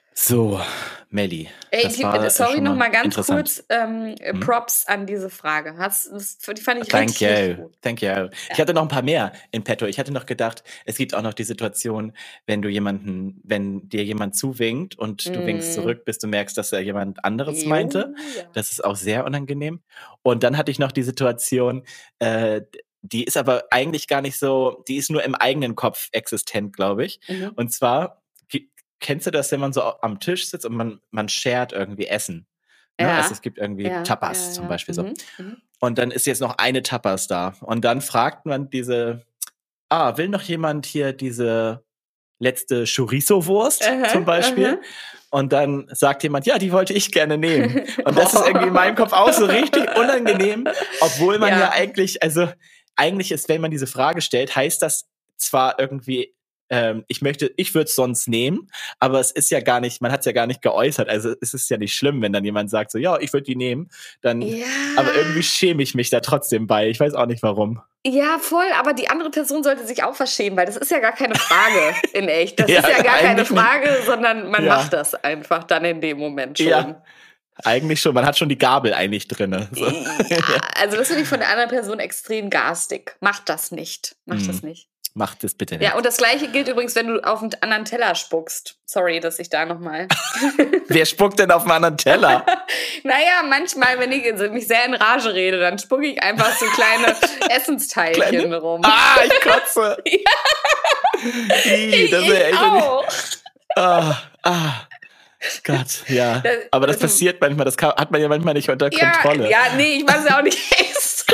So, Melli, das war Sorry, schon noch mal mal ganz interessant. kurz Hm? Props an diese Frage. Die fand ich Thank richtig, richtig you, gut. thank you. Ja. Ich hatte noch ein paar mehr in petto. Ich hatte noch gedacht, es gibt auch noch die Situation, wenn dir jemand zuwinkt und du winkst zurück, bis du merkst, dass er jemand anderes meinte. Ja. Das ist auch sehr unangenehm. Und dann hatte ich noch die Situation, die ist aber eigentlich gar nicht so, die ist nur im eigenen Kopf existent, glaube ich. Mhm. Und zwar, kennst du das, wenn man so am Tisch sitzt und man shared irgendwie Essen? Ne? Also es gibt irgendwie Tapas zum Beispiel so. Mhm. Und dann ist jetzt noch eine Tapas da. Und dann fragt man will noch jemand hier diese letzte Chorizo-Wurst zum Beispiel? Und dann sagt jemand, ja, die wollte ich gerne nehmen. Und das ist irgendwie in meinem Kopf auch so richtig unangenehm, obwohl man ja eigentlich ist, wenn man diese Frage stellt, heißt das zwar irgendwie, ich würde es sonst nehmen, aber es ist ja gar nicht, man hat es ja gar nicht geäußert. Also es ist ja nicht schlimm, wenn dann jemand sagt so, ja, ich würde die nehmen, dann, aber irgendwie schäme ich mich da trotzdem bei. Ich weiß auch nicht warum. Ja, voll, aber die andere Person sollte sich auch verschämen, weil das ist ja gar keine Frage in echt. Das ist ja gar keine Frage, sondern man macht das einfach dann in dem Moment schon. Ja, eigentlich schon. Man hat schon die Gabel eigentlich drin. So. Ja, also das finde ich von der anderen Person extrem garstig. Macht das nicht. Das nicht. Macht das bitte nicht. Ja, und das Gleiche gilt übrigens, wenn du auf einen anderen Teller spuckst. Sorry, dass ich da nochmal... Wer spuckt denn auf einen anderen Teller? Naja, manchmal, wenn ich mich sehr in Rage rede, dann spucke ich einfach so kleine Essensteilchen rum. Ich kotze. Ja. Das wäre echt auch. Gott, ja. Aber das passiert manchmal, das hat man ja manchmal nicht unter Kontrolle. Ja, nee, ich weiß ja auch nicht extra.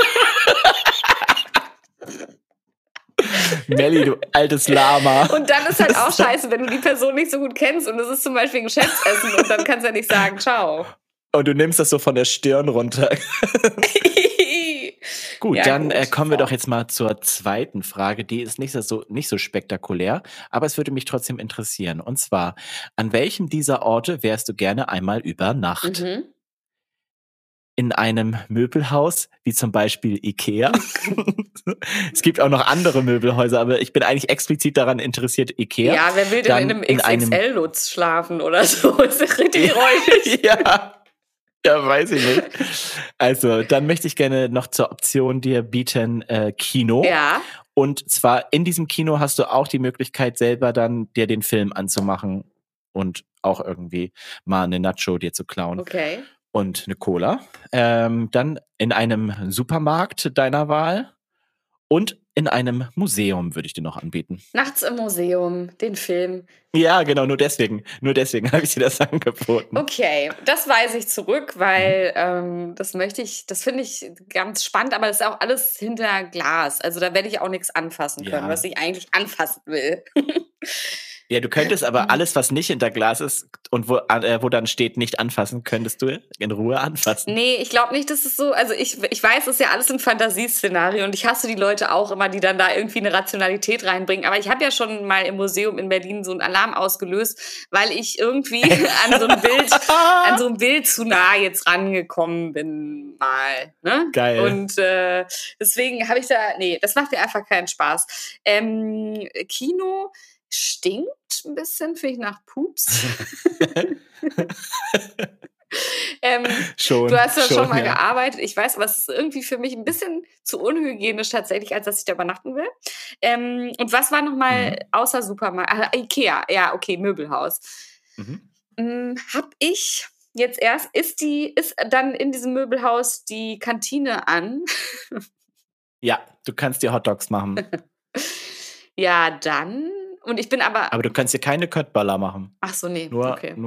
Melli, du altes Lama. Und dann ist halt auch scheiße, wenn du die Person nicht so gut kennst und es ist zum Beispiel ein Geschäftsessen und dann kannst du ja nicht sagen, ciao. Und du nimmst das so von der Stirn runter. Gut, ja, dann kommen wir doch jetzt mal zur zweiten Frage. Die ist nicht so spektakulär, aber es würde mich trotzdem interessieren. Und zwar, an welchem dieser Orte wärst du gerne einmal über Nacht? Mhm. In einem Möbelhaus, wie zum Beispiel Ikea. Es gibt auch noch andere Möbelhäuser, aber ich bin eigentlich explizit daran interessiert, Ikea. Ja, wer will denn in einem XXL-Lutz schlafen oder so? Ist ja richtig räudig. Ja, weiß ich nicht. Also, dann möchte ich gerne noch zur Option dir bieten, Kino. Ja. Und zwar in diesem Kino hast du auch die Möglichkeit, selber dann dir den Film anzumachen und auch irgendwie mal eine Nacho dir zu klauen. Okay. Und eine Cola. Dann in einem Supermarkt deiner Wahl und in einem Museum würde ich dir noch anbieten. Nachts im Museum, den Film. Ja, genau, nur deswegen habe ich dir das angeboten. Okay, das weise ich zurück, weil das finde ich ganz spannend, aber das ist auch alles hinter Glas. Also da werde ich auch nichts anfassen können, was ich eigentlich anfassen will. Ja, du könntest aber alles, was nicht hinter Glas ist und wo dann steht, nicht anfassen, könntest du in Ruhe anfassen. Nee, ich glaube nicht, dass es so, also ich weiß, es ist ja alles ein Fantasieszenario und ich hasse die Leute auch immer, die dann da irgendwie eine Rationalität reinbringen. Aber ich habe ja schon mal im Museum in Berlin so einen Alarm ausgelöst, weil ich irgendwie an so ein Bild zu nah jetzt rangekommen bin mal. Ne? Geil. Und deswegen habe ich das macht mir einfach keinen Spaß. Kino stinkt ein bisschen, finde ich, nach Pups. Du hast ja schon mal gearbeitet. Ich weiß, aber es ist irgendwie für mich ein bisschen zu unhygienisch tatsächlich, als dass ich da übernachten will. Und was war nochmal außer Supermarkt? Ikea, ja, okay, Möbelhaus. Hab ich jetzt erst, ist dann in diesem Möbelhaus die Kantine an? Ja, du kannst dir Hotdogs machen. Ja, dann... Und ich bin aber du kannst dir keine Köttballer machen. Ach so, nee.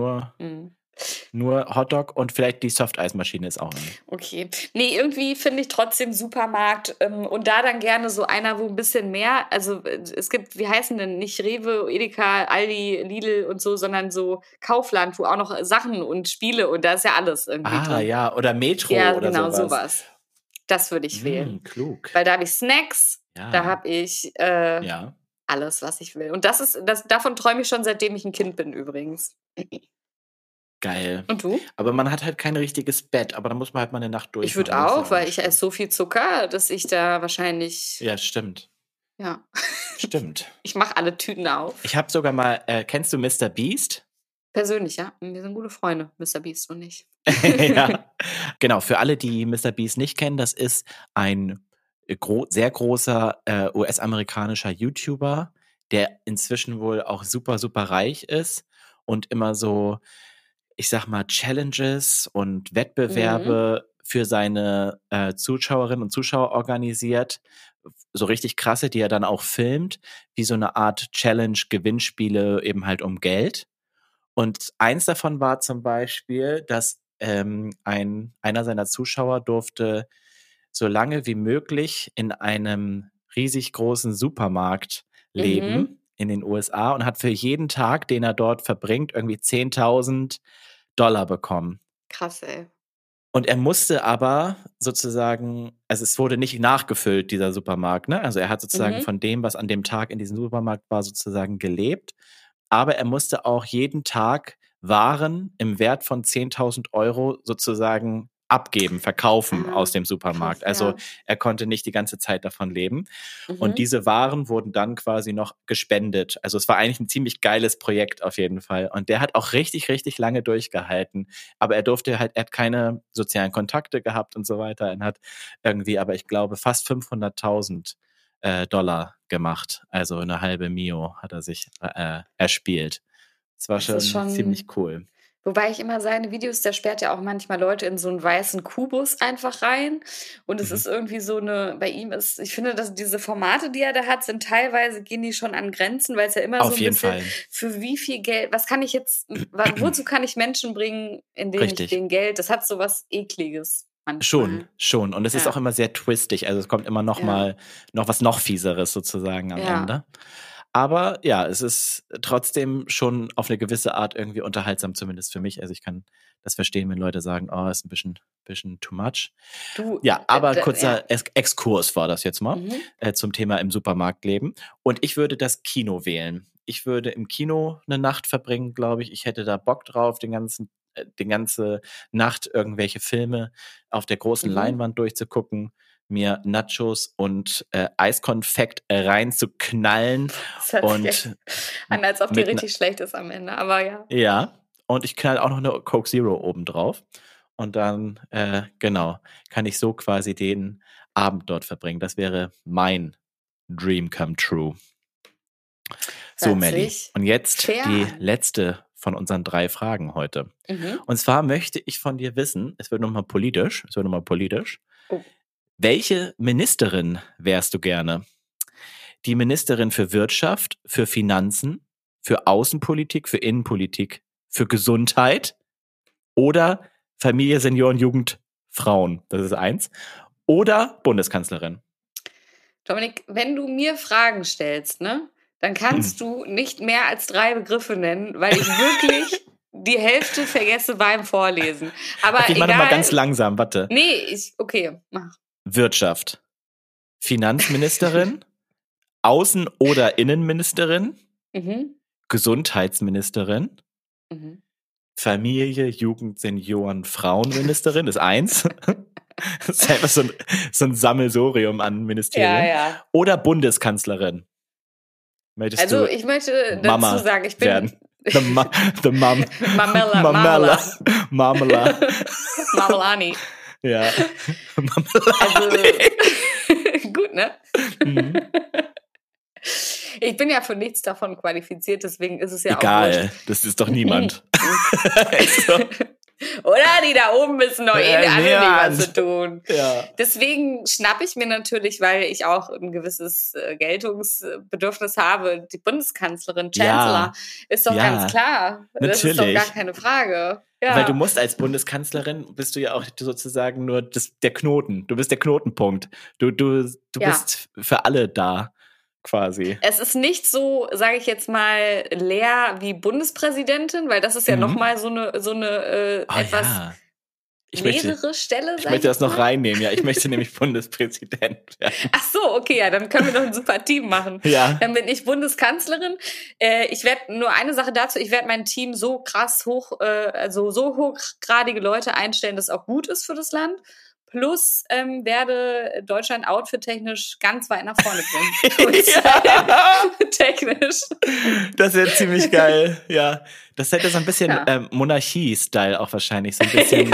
Nur Hotdog und vielleicht die Softeismaschine ist auch nicht. Okay. Nee, irgendwie finde ich trotzdem Supermarkt und da dann gerne so einer, wo ein bisschen mehr, also es gibt, wie heißen denn, nicht Rewe, Edeka, Aldi, Lidl und so, sondern so Kaufland, wo auch noch Sachen und Spiele und da ist ja alles irgendwie drin. Ja, oder Metro oder genau, sowas. Das würde ich wählen. Klug. Weil da habe ich Snacks, da habe ich alles, was ich will. Und davon träume ich schon, seitdem ich ein Kind bin übrigens. Geil. Und du? Aber man hat halt kein richtiges Bett, aber da muss man halt mal eine Nacht durch. Ich würde auch, weil ich esse so viel Zucker, dass ich da wahrscheinlich... Ja, stimmt. Ja. Stimmt. Ich mache alle Tüten auf. Ich habe sogar mal, kennst du Mr. Beast? Persönlich, ja. Wir sind gute Freunde, Mr. Beast und ich. Ja, genau. Für alle, die Mr. Beast nicht kennen, das ist ein sehr großer US-amerikanischer YouTuber, der inzwischen wohl auch super, super reich ist und immer so, ich sag mal, Challenges und Wettbewerbe für seine Zuschauerinnen und Zuschauer organisiert. So richtig krasse, die er dann auch filmt, wie so eine Art Challenge-Gewinnspiele eben halt um Geld. Und eins davon war zum Beispiel, dass einer seiner Zuschauer durfte so lange wie möglich in einem riesig großen Supermarkt leben in den USA und hat für jeden Tag, den er dort verbringt, irgendwie $10.000 bekommen. Krass, ey. Und er musste aber sozusagen, also es wurde nicht nachgefüllt, dieser Supermarkt, ne? Also er hat sozusagen von dem, was an dem Tag in diesem Supermarkt war, sozusagen gelebt. Aber er musste auch jeden Tag Waren im Wert von 10.000 Euro sozusagen abgeben, verkaufen aus dem Supermarkt. Krass, Also ja. er konnte nicht die ganze Zeit davon leben. Und diese Waren wurden dann quasi noch gespendet. Also es war eigentlich ein ziemlich geiles Projekt auf jeden Fall. Und der hat auch richtig, richtig lange durchgehalten. Aber er hat keine sozialen Kontakte gehabt und so weiter. Er hat irgendwie, aber ich glaube, fast 500.000 Dollar gemacht. Also eine halbe Mio hat er sich erspielt. Das war schon ziemlich cool. Wobei ich immer seine Videos, der sperrt ja auch manchmal Leute in so einen weißen Kubus einfach rein. Und es ist irgendwie so bei ihm ist, ich finde, dass diese Formate, die er da hat, gehen die schon an Grenzen, weil es ja immer Auf so ein jeden bisschen, Fall. für wie viel Geld, wozu kann ich Menschen bringen, indem Richtig. ich denen Geld, das hat so was Ekliges. Manchmal. Schon. Und es ist auch immer sehr twistig. Also es kommt immer noch was noch Fieseres sozusagen am Ende. Aber ja, es ist trotzdem schon auf eine gewisse Art irgendwie unterhaltsam, zumindest für mich. Also ich kann das verstehen, wenn Leute sagen, oh, ist ein bisschen too much. Aber kurzer Exkurs war das jetzt mal zum Thema im Supermarkt leben. Und ich würde das Kino wählen. Ich würde im Kino eine Nacht verbringen, glaube ich. Ich hätte da Bock drauf, die ganze Nacht irgendwelche Filme auf der großen Leinwand durchzugucken, mir Nachos und Eiskonfekt reinzuknallen. Das hört sich an, als ob die richtig schlecht ist am Ende, aber ja. Ja, und ich knall auch noch eine Coke Zero oben drauf. Und dann, kann ich so quasi den Abend dort verbringen. Das wäre mein Dream come true. So, Melli. Und jetzt die letzte von unseren 3 Fragen heute. Und zwar möchte ich von dir wissen, es wird nochmal politisch. Oh. Welche Ministerin wärst du gerne? Die Ministerin für Wirtschaft, für Finanzen, für Außenpolitik, für Innenpolitik, für Gesundheit oder Familie, Senioren, Jugend, Frauen? Das ist 1. Oder Bundeskanzlerin? Dominik, wenn du mir Fragen stellst, ne, dann kannst du nicht mehr als 3 Begriffe nennen, weil ich wirklich die Hälfte vergesse beim Vorlesen. Aber okay, ich mache mal ganz langsam, warte. Nee, okay, mach. Wirtschaft, Finanzministerin, Außen- oder Innenministerin, Gesundheitsministerin, Familie, Jugend, Senioren, Frauenministerin ist 1. Das ist einfach so ein Sammelsurium an Ministerien. Ja. Oder Bundeskanzlerin. Ich möchte dazu sagen, ich bin werden. The Mom. Mamela. Mamelani. Ja. Also, gut, ne? Ich bin ja für nichts davon qualifiziert, deswegen ist es ja egal, auch egal. Das ist doch niemand. Oder die da oben müssen noch was zu tun. Ja. Deswegen schnappe ich mir natürlich, weil ich auch ein gewisses Geltungsbedürfnis habe, die Bundeskanzlerin, Chancellor, ist doch ganz klar. Natürlich. Das ist doch gar keine Frage. Ja. Weil du musst als Bundeskanzlerin, bist du ja auch sozusagen nur der Knoten. Du bist der Knotenpunkt. Du bist für alle da. Quasi. Es ist nicht so, sage ich jetzt mal, leer wie Bundespräsidentin, weil das ist ja nochmal so eine etwas leere Stelle. Ich möchte das noch reinnehmen, ja. Ich möchte nämlich Bundespräsident werden. Ach so, okay, ja, dann können wir doch ein super Team machen. Ja. Dann bin ich Bundeskanzlerin. Ich werde nur eine Sache dazu, ich werde mein Team so krass so hochgradige Leute einstellen, dass es auch gut ist für das Land. plus werde Deutschland outfit-technisch ganz weit nach vorne bringen. Technisch. Das wäre ziemlich geil, ja. Das hätte so ein bisschen Monarchie-Style auch wahrscheinlich, so ein bisschen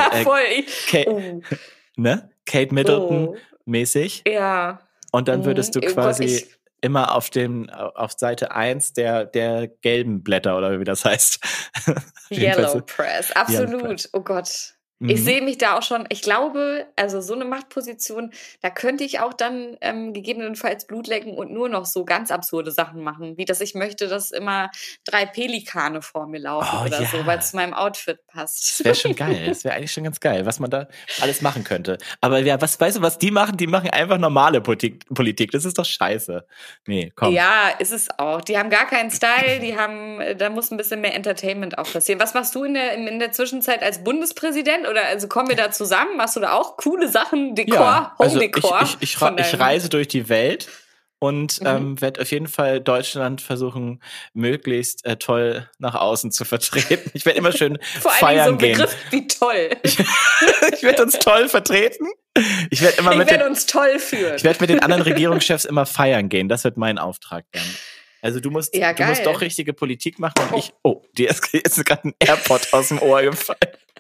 Kate Middleton-mäßig. Ja. Und dann würdest du quasi immer auf Seite 1 der gelben Blätter oder wie das heißt. Yellow Press, absolut. Yellow Press. Oh Gott. Ich sehe mich da auch schon, ich glaube, also so eine Machtposition, da könnte ich auch dann gegebenenfalls Blut lecken und nur noch so ganz absurde Sachen machen, wie dass ich möchte, dass immer 3 Pelikane vor mir laufen so, weil es zu meinem Outfit passt. Das wäre schon geil, das wäre eigentlich schon ganz geil, was man da alles machen könnte. Aber ja, weißt du, was die machen? Die machen einfach normale Politik, das ist doch scheiße. Nee, komm. Ja, ist es auch. Die haben gar keinen Style, da muss ein bisschen mehr Entertainment auch passieren. Was machst du in der Zwischenzeit als Bundespräsident? Oder also kommen wir da zusammen? Machst du da auch coole Sachen? Dekor, Home-Dekor? Also ich reise durch die Welt und werde auf jeden Fall Deutschland versuchen, möglichst toll nach außen zu vertreten. Ich werde immer schön feiern gehen. Vor allem so ein Begriff wie toll. Ich werde uns toll vertreten. Ich werde uns toll führen. Ich werde mit den anderen Regierungschefs immer feiern gehen. Das wird mein Auftrag dann. Also du musst doch richtige Politik machen und dir ist gerade ein AirPod aus dem Ohr gefallen.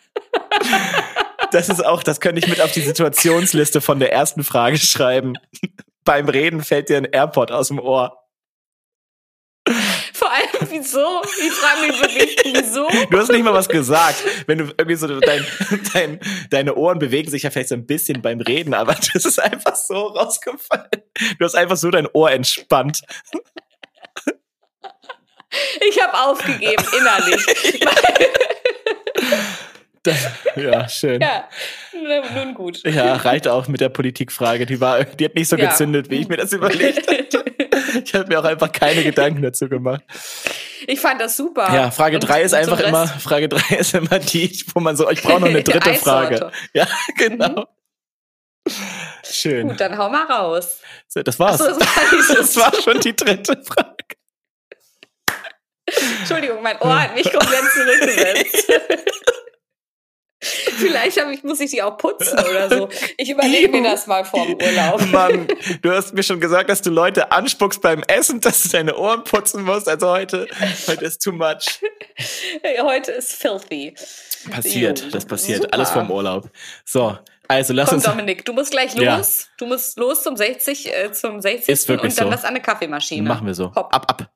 Das könnte ich mit auf die Situationsliste von der ersten Frage schreiben. Beim Reden fällt dir ein AirPod aus dem Ohr. Vor allem, wieso? Ich frage mich wirklich, wieso? Du hast nicht mal was gesagt. Wenn du irgendwie so deine Ohren bewegen sich ja vielleicht so ein bisschen beim Reden, aber das ist einfach so rausgefallen. Du hast einfach so dein Ohr entspannt. Ich habe aufgegeben, innerlich. Ja, schön. Ja, nun gut. Ja, reicht auch mit der Politikfrage. Die hat nicht so gezündet, wie ich mir das überlegt hatte. Ich habe mir auch einfach keine Gedanken dazu gemacht. Ich fand das super. Ja, Frage 3 ist immer die, wo man so, ich brauche noch eine dritte Frage. Ja, genau. Schön. Gut, dann hau mal raus. So, das war's. Ach so, das war schon die dritte Frage. Entschuldigung, mein Ohr hat mich komplett zurückgesetzt. Vielleicht muss ich die auch putzen oder so. Ich überlege mir das mal vorm Urlaub. Mann, du hast mir schon gesagt, dass du Leute anspuckst beim Essen, dass du deine Ohren putzen musst. Also heute ist too much. Heute ist filthy. Das passiert. Super. Alles vorm Urlaub. So, also lass uns... Dominik, du musst gleich los. Ja. Du musst los zum 60. Ist wirklich und dann so. was an eine Kaffeemaschine. Machen wir so. Hopp. Ab.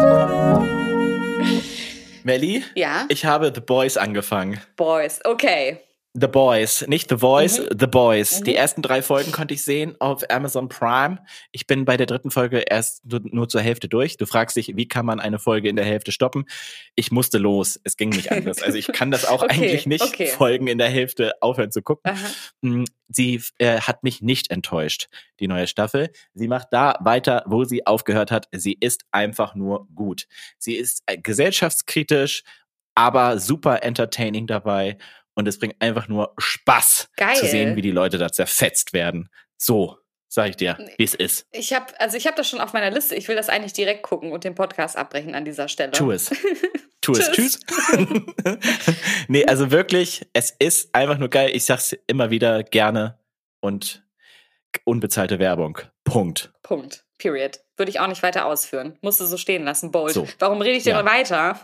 Melli, ja? Ich habe The Boys angefangen. Boys, okay. The Boys, nicht The Voice, The Boys. Die ersten 3 Folgen konnte ich sehen auf Amazon Prime. Ich bin bei der 3. Folge erst nur zur Hälfte durch. Du fragst dich, wie kann man eine Folge in der Hälfte stoppen? Ich musste los. Es ging nicht anders. Also ich kann das auch eigentlich nicht, Folgen in der Hälfte aufhören zu gucken. Aha. Sie hat mich nicht enttäuscht, die neue Staffel. Sie macht da weiter, wo sie aufgehört hat. Sie ist einfach nur gut. Sie ist gesellschaftskritisch, aber super entertaining dabei. Und es bringt einfach nur Spaß zu sehen, wie die Leute da zerfetzt werden. So, sag ich dir, wie es ist. Ich hab das schon auf meiner Liste. Ich will das eigentlich direkt gucken und den Podcast abbrechen an dieser Stelle. Tu es. Tschüss. Nee, also wirklich, es ist einfach nur geil. Ich sag's immer wieder gerne und unbezahlte Werbung. Punkt. Period. Würde ich auch nicht weiter ausführen. Musste so stehen lassen, bold. So. Warum rede ich denn noch weiter?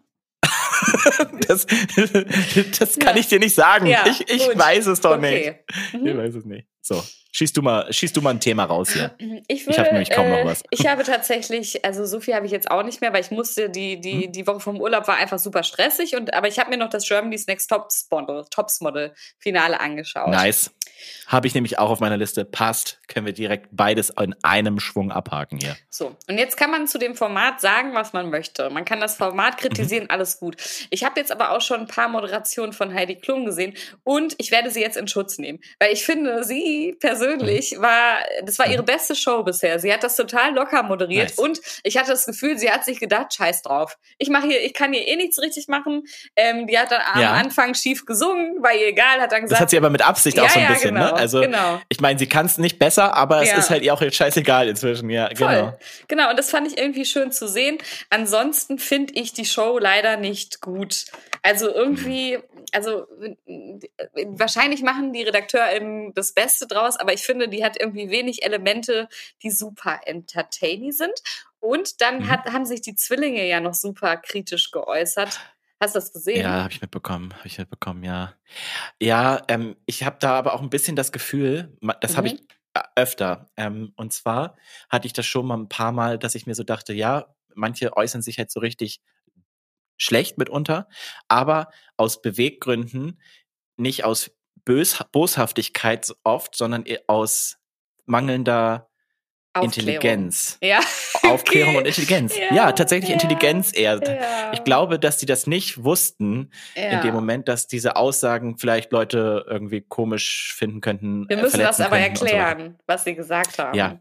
Das kann ich dir nicht sagen. Ja, ich weiß es doch nicht. Ich weiß es nicht. So, schieß du mal ein Thema raus hier. Ich habe nämlich kaum noch was. Ich habe tatsächlich, also so viel habe ich jetzt auch nicht mehr, weil ich musste, die Woche vom Urlaub war einfach super stressig, aber ich habe mir noch das Germany's Next Topmodel Finale angeschaut. Nice. Habe ich nämlich auch auf meiner Liste. Passt. Können wir direkt beides in einem Schwung abhaken hier. So, und jetzt kann man zu dem Format sagen, was man möchte. Man kann das Format kritisieren, alles gut. Ich habe jetzt aber auch schon ein paar Moderationen von Heidi Klum gesehen und ich werde sie jetzt in Schutz nehmen. Weil ich finde, sie persönlich persönlich das war ihre beste Show bisher. Sie hat das total locker moderiert und ich hatte das Gefühl, sie hat sich gedacht, scheiß drauf. Ich kann hier eh nichts richtig machen. Die hat dann am Anfang schief gesungen, war ihr egal, hat dann gesagt. Das hat sie aber mit Absicht auch so ein bisschen, genau, ne? Also, ich meine, sie kann es nicht besser, aber es ist halt ihr auch jetzt scheißegal inzwischen, ja, voll. Genau, und das fand ich irgendwie schön zu sehen. Ansonsten finde ich die Show leider nicht gut. Also irgendwie, wahrscheinlich machen die RedakteurInnen das Beste draus, aber ich finde, die hat irgendwie wenig Elemente, die super entertaining sind. Und dann haben sich die Zwillinge ja noch super kritisch geäußert. Hast du das gesehen? Ja, habe ich mitbekommen, ja. Ja, ich habe da aber auch ein bisschen das Gefühl, das habe ich öfter. Und zwar hatte ich das schon mal ein paar Mal, dass ich mir so dachte, ja, manche äußern sich halt so richtig schlecht mitunter, aber aus Beweggründen, nicht aus Boshaftigkeit so oft, sondern aus mangelnder Intelligenz. Ja. Aufklärung und Intelligenz. Ja, tatsächlich Intelligenz eher. Ja. Ich glaube, dass die das nicht wussten in dem Moment, dass diese Aussagen vielleicht Leute irgendwie komisch finden könnten. Wir müssen das aber erklären, was sie gesagt haben. Ja.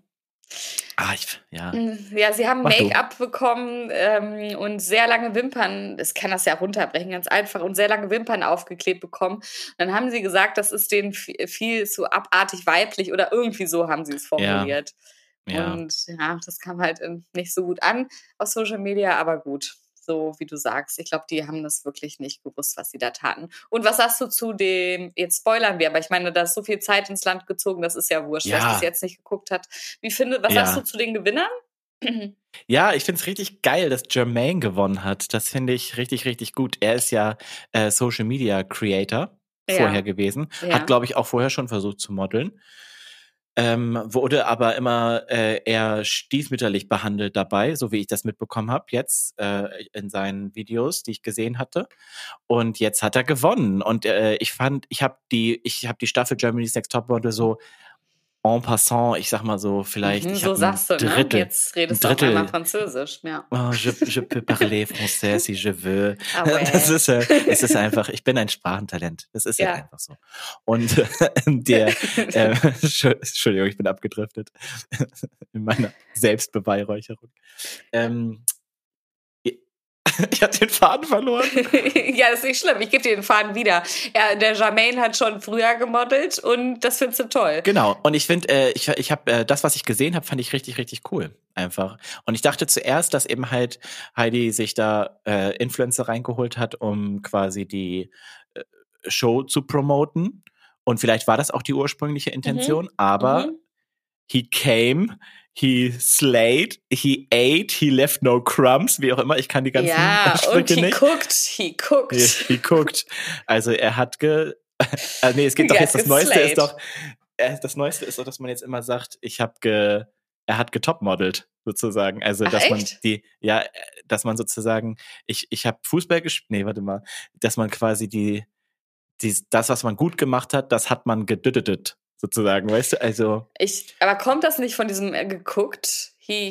Ja, sie haben Make-up bekommen und sehr lange Wimpern, ich kann das ja runterbrechen, ganz einfach, und sehr lange Wimpern aufgeklebt bekommen. Und dann haben sie gesagt, das ist denen viel zu abartig weiblich oder irgendwie so haben sie es formuliert. Ja. Und das kam halt nicht so gut an auf Social Media, aber gut. So wie du sagst. Ich glaube, die haben das wirklich nicht gewusst, was sie da taten. Und was sagst du zu dem, jetzt spoilern wir, aber ich meine, da ist so viel Zeit ins Land gezogen, das ist ja wurscht, wer es jetzt nicht geguckt hat. Was sagst du zu den Gewinnern? Ja, ich finde es richtig geil, dass Jermaine gewonnen hat. Das finde ich richtig, richtig gut. Er ist ja Social Media Creator vorher gewesen. Hat, glaube ich, auch vorher schon versucht zu modeln. Wurde aber immer eher stiefmütterlich behandelt dabei, so wie ich das mitbekommen habe jetzt in seinen Videos, die ich gesehen hatte. Und jetzt hat er gewonnen. Und ich habe die Staffel Germany's Next Topmodel so en passant, ich sag mal so, vielleicht. So sagst du, ne? Jetzt redest du auch einmal Französisch, ja. Oh, je peux parler français si je veux. Das ist, es ist einfach, ich bin ein Sprachentalent. Das ist ja einfach so. Und Entschuldigung, ich bin abgedriftet in meiner Selbstbeweihräucherung. Ich hatte den Faden verloren. Ja, das ist nicht schlimm. Ich gebe dir den Faden wieder. Der Jermaine hat schon früher gemodelt und das findest du toll. Genau. Und ich finde, ich habe das, was ich gesehen habe, fand ich richtig, richtig cool. Einfach. Und ich dachte zuerst, dass eben halt Heidi sich da Influencer reingeholt hat, um quasi die Show zu promoten. Und vielleicht war das auch die ursprüngliche Intention, aber he came, he slayed, he ate, he left no crumbs, wie auch immer. Ich kann die ganzen Sprüche nicht. He cooked. Also er hat es geht doch jetzt, das Neueste ist doch, dass man jetzt immer sagt, er hat getopmodelt, sozusagen. Also, dass man sozusagen, ich habe Fußball gespielt, dass man quasi das, was man gut gemacht hat, das hat man gedüttet. Sozusagen, weißt du, also. Aber kommt das nicht von diesem geguckt?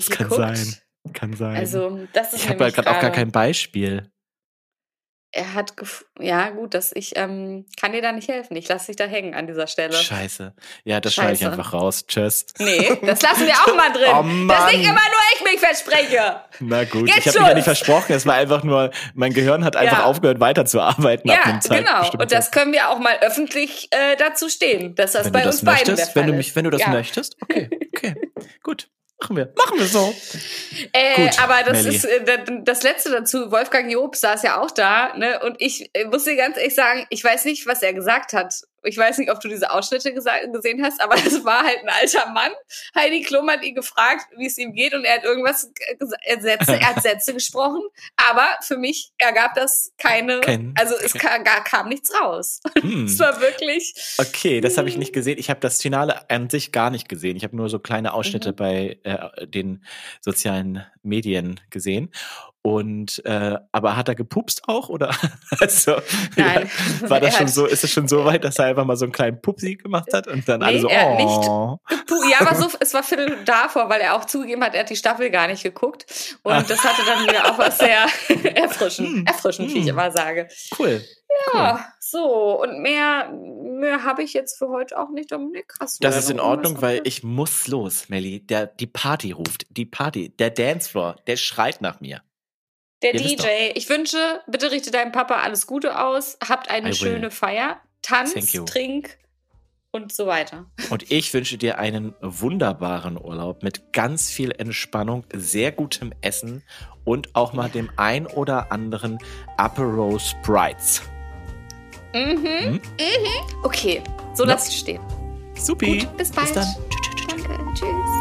Kann sein. Also, das ist ich habe halt gerade auch gar kein Beispiel. Er hat, gut, ich kann dir da nicht helfen. Ich lasse dich da hängen an dieser Stelle. Scheiße. Ja, das schneide ich einfach raus. Tschüss. Nee, das lassen wir auch mal drin. Oh Mann. Dass nicht immer nur ich mich verspreche. Na gut, ich habe mich ja nicht versprochen. Es war einfach nur, mein Gehirn hat einfach aufgehört weiterzuarbeiten ab einem Zeitpunkt. Ja, genau. Und das können wir auch mal öffentlich dazu stehen, dass das bei uns beiden der Fall ist. Wenn du das möchtest. Okay, gut. Machen wir so. Gut, aber das ist das Letzte dazu. Wolfgang Job saß ja auch da, ne? Und ich muss dir ganz ehrlich sagen, ich weiß nicht, was er gesagt hat. Ich weiß nicht, ob du diese Ausschnitte gesehen hast, aber es war halt ein alter Mann. Heidi Klum hat ihn gefragt, wie es ihm geht, und er hat irgendwas er hat Sätze gesprochen, aber für mich ergab das es kam nichts raus. Es war wirklich. Okay, das habe ich nicht gesehen. Ich habe das Finale an sich gar nicht gesehen. Ich habe nur so kleine Ausschnitte bei den sozialen Medien gesehen. Und aber hat er gepupst auch, oder? Also, nein, war das schon so? Ist es schon so weit, dass er einfach mal so einen kleinen Pupsi gemacht hat und dann alle so? Er hat nicht ja, aber es war Viertel davor, weil er auch zugegeben hat, er hat die Staffel gar nicht geguckt, und das hatte dann wieder auch was sehr erfrischend, wie ich immer sage. Cool. Ja, so. Und mehr habe ich jetzt für heute auch nicht. Dominik, hast du Das da ist in noch Ordnung, irgendwas weil anderes? ich muss los, Melli. Die Party ruft. Die Party. Der Dancefloor, der schreit nach mir. Der Ihr wisst DJ. Ich wünsche, bitte richte deinem Papa alles Gute aus. Habt eine I will. schöne Feier. Thank Tanz, you. trink und so weiter. Und ich wünsche dir einen wunderbaren Urlaub mit ganz viel Entspannung, sehr gutem Essen und auch mal dem ein oder anderen Aperol Sprites. Okay, so Ja. lass ich stehen. Supi. Gut, bis bald. Bis dann. Danke, tschüss.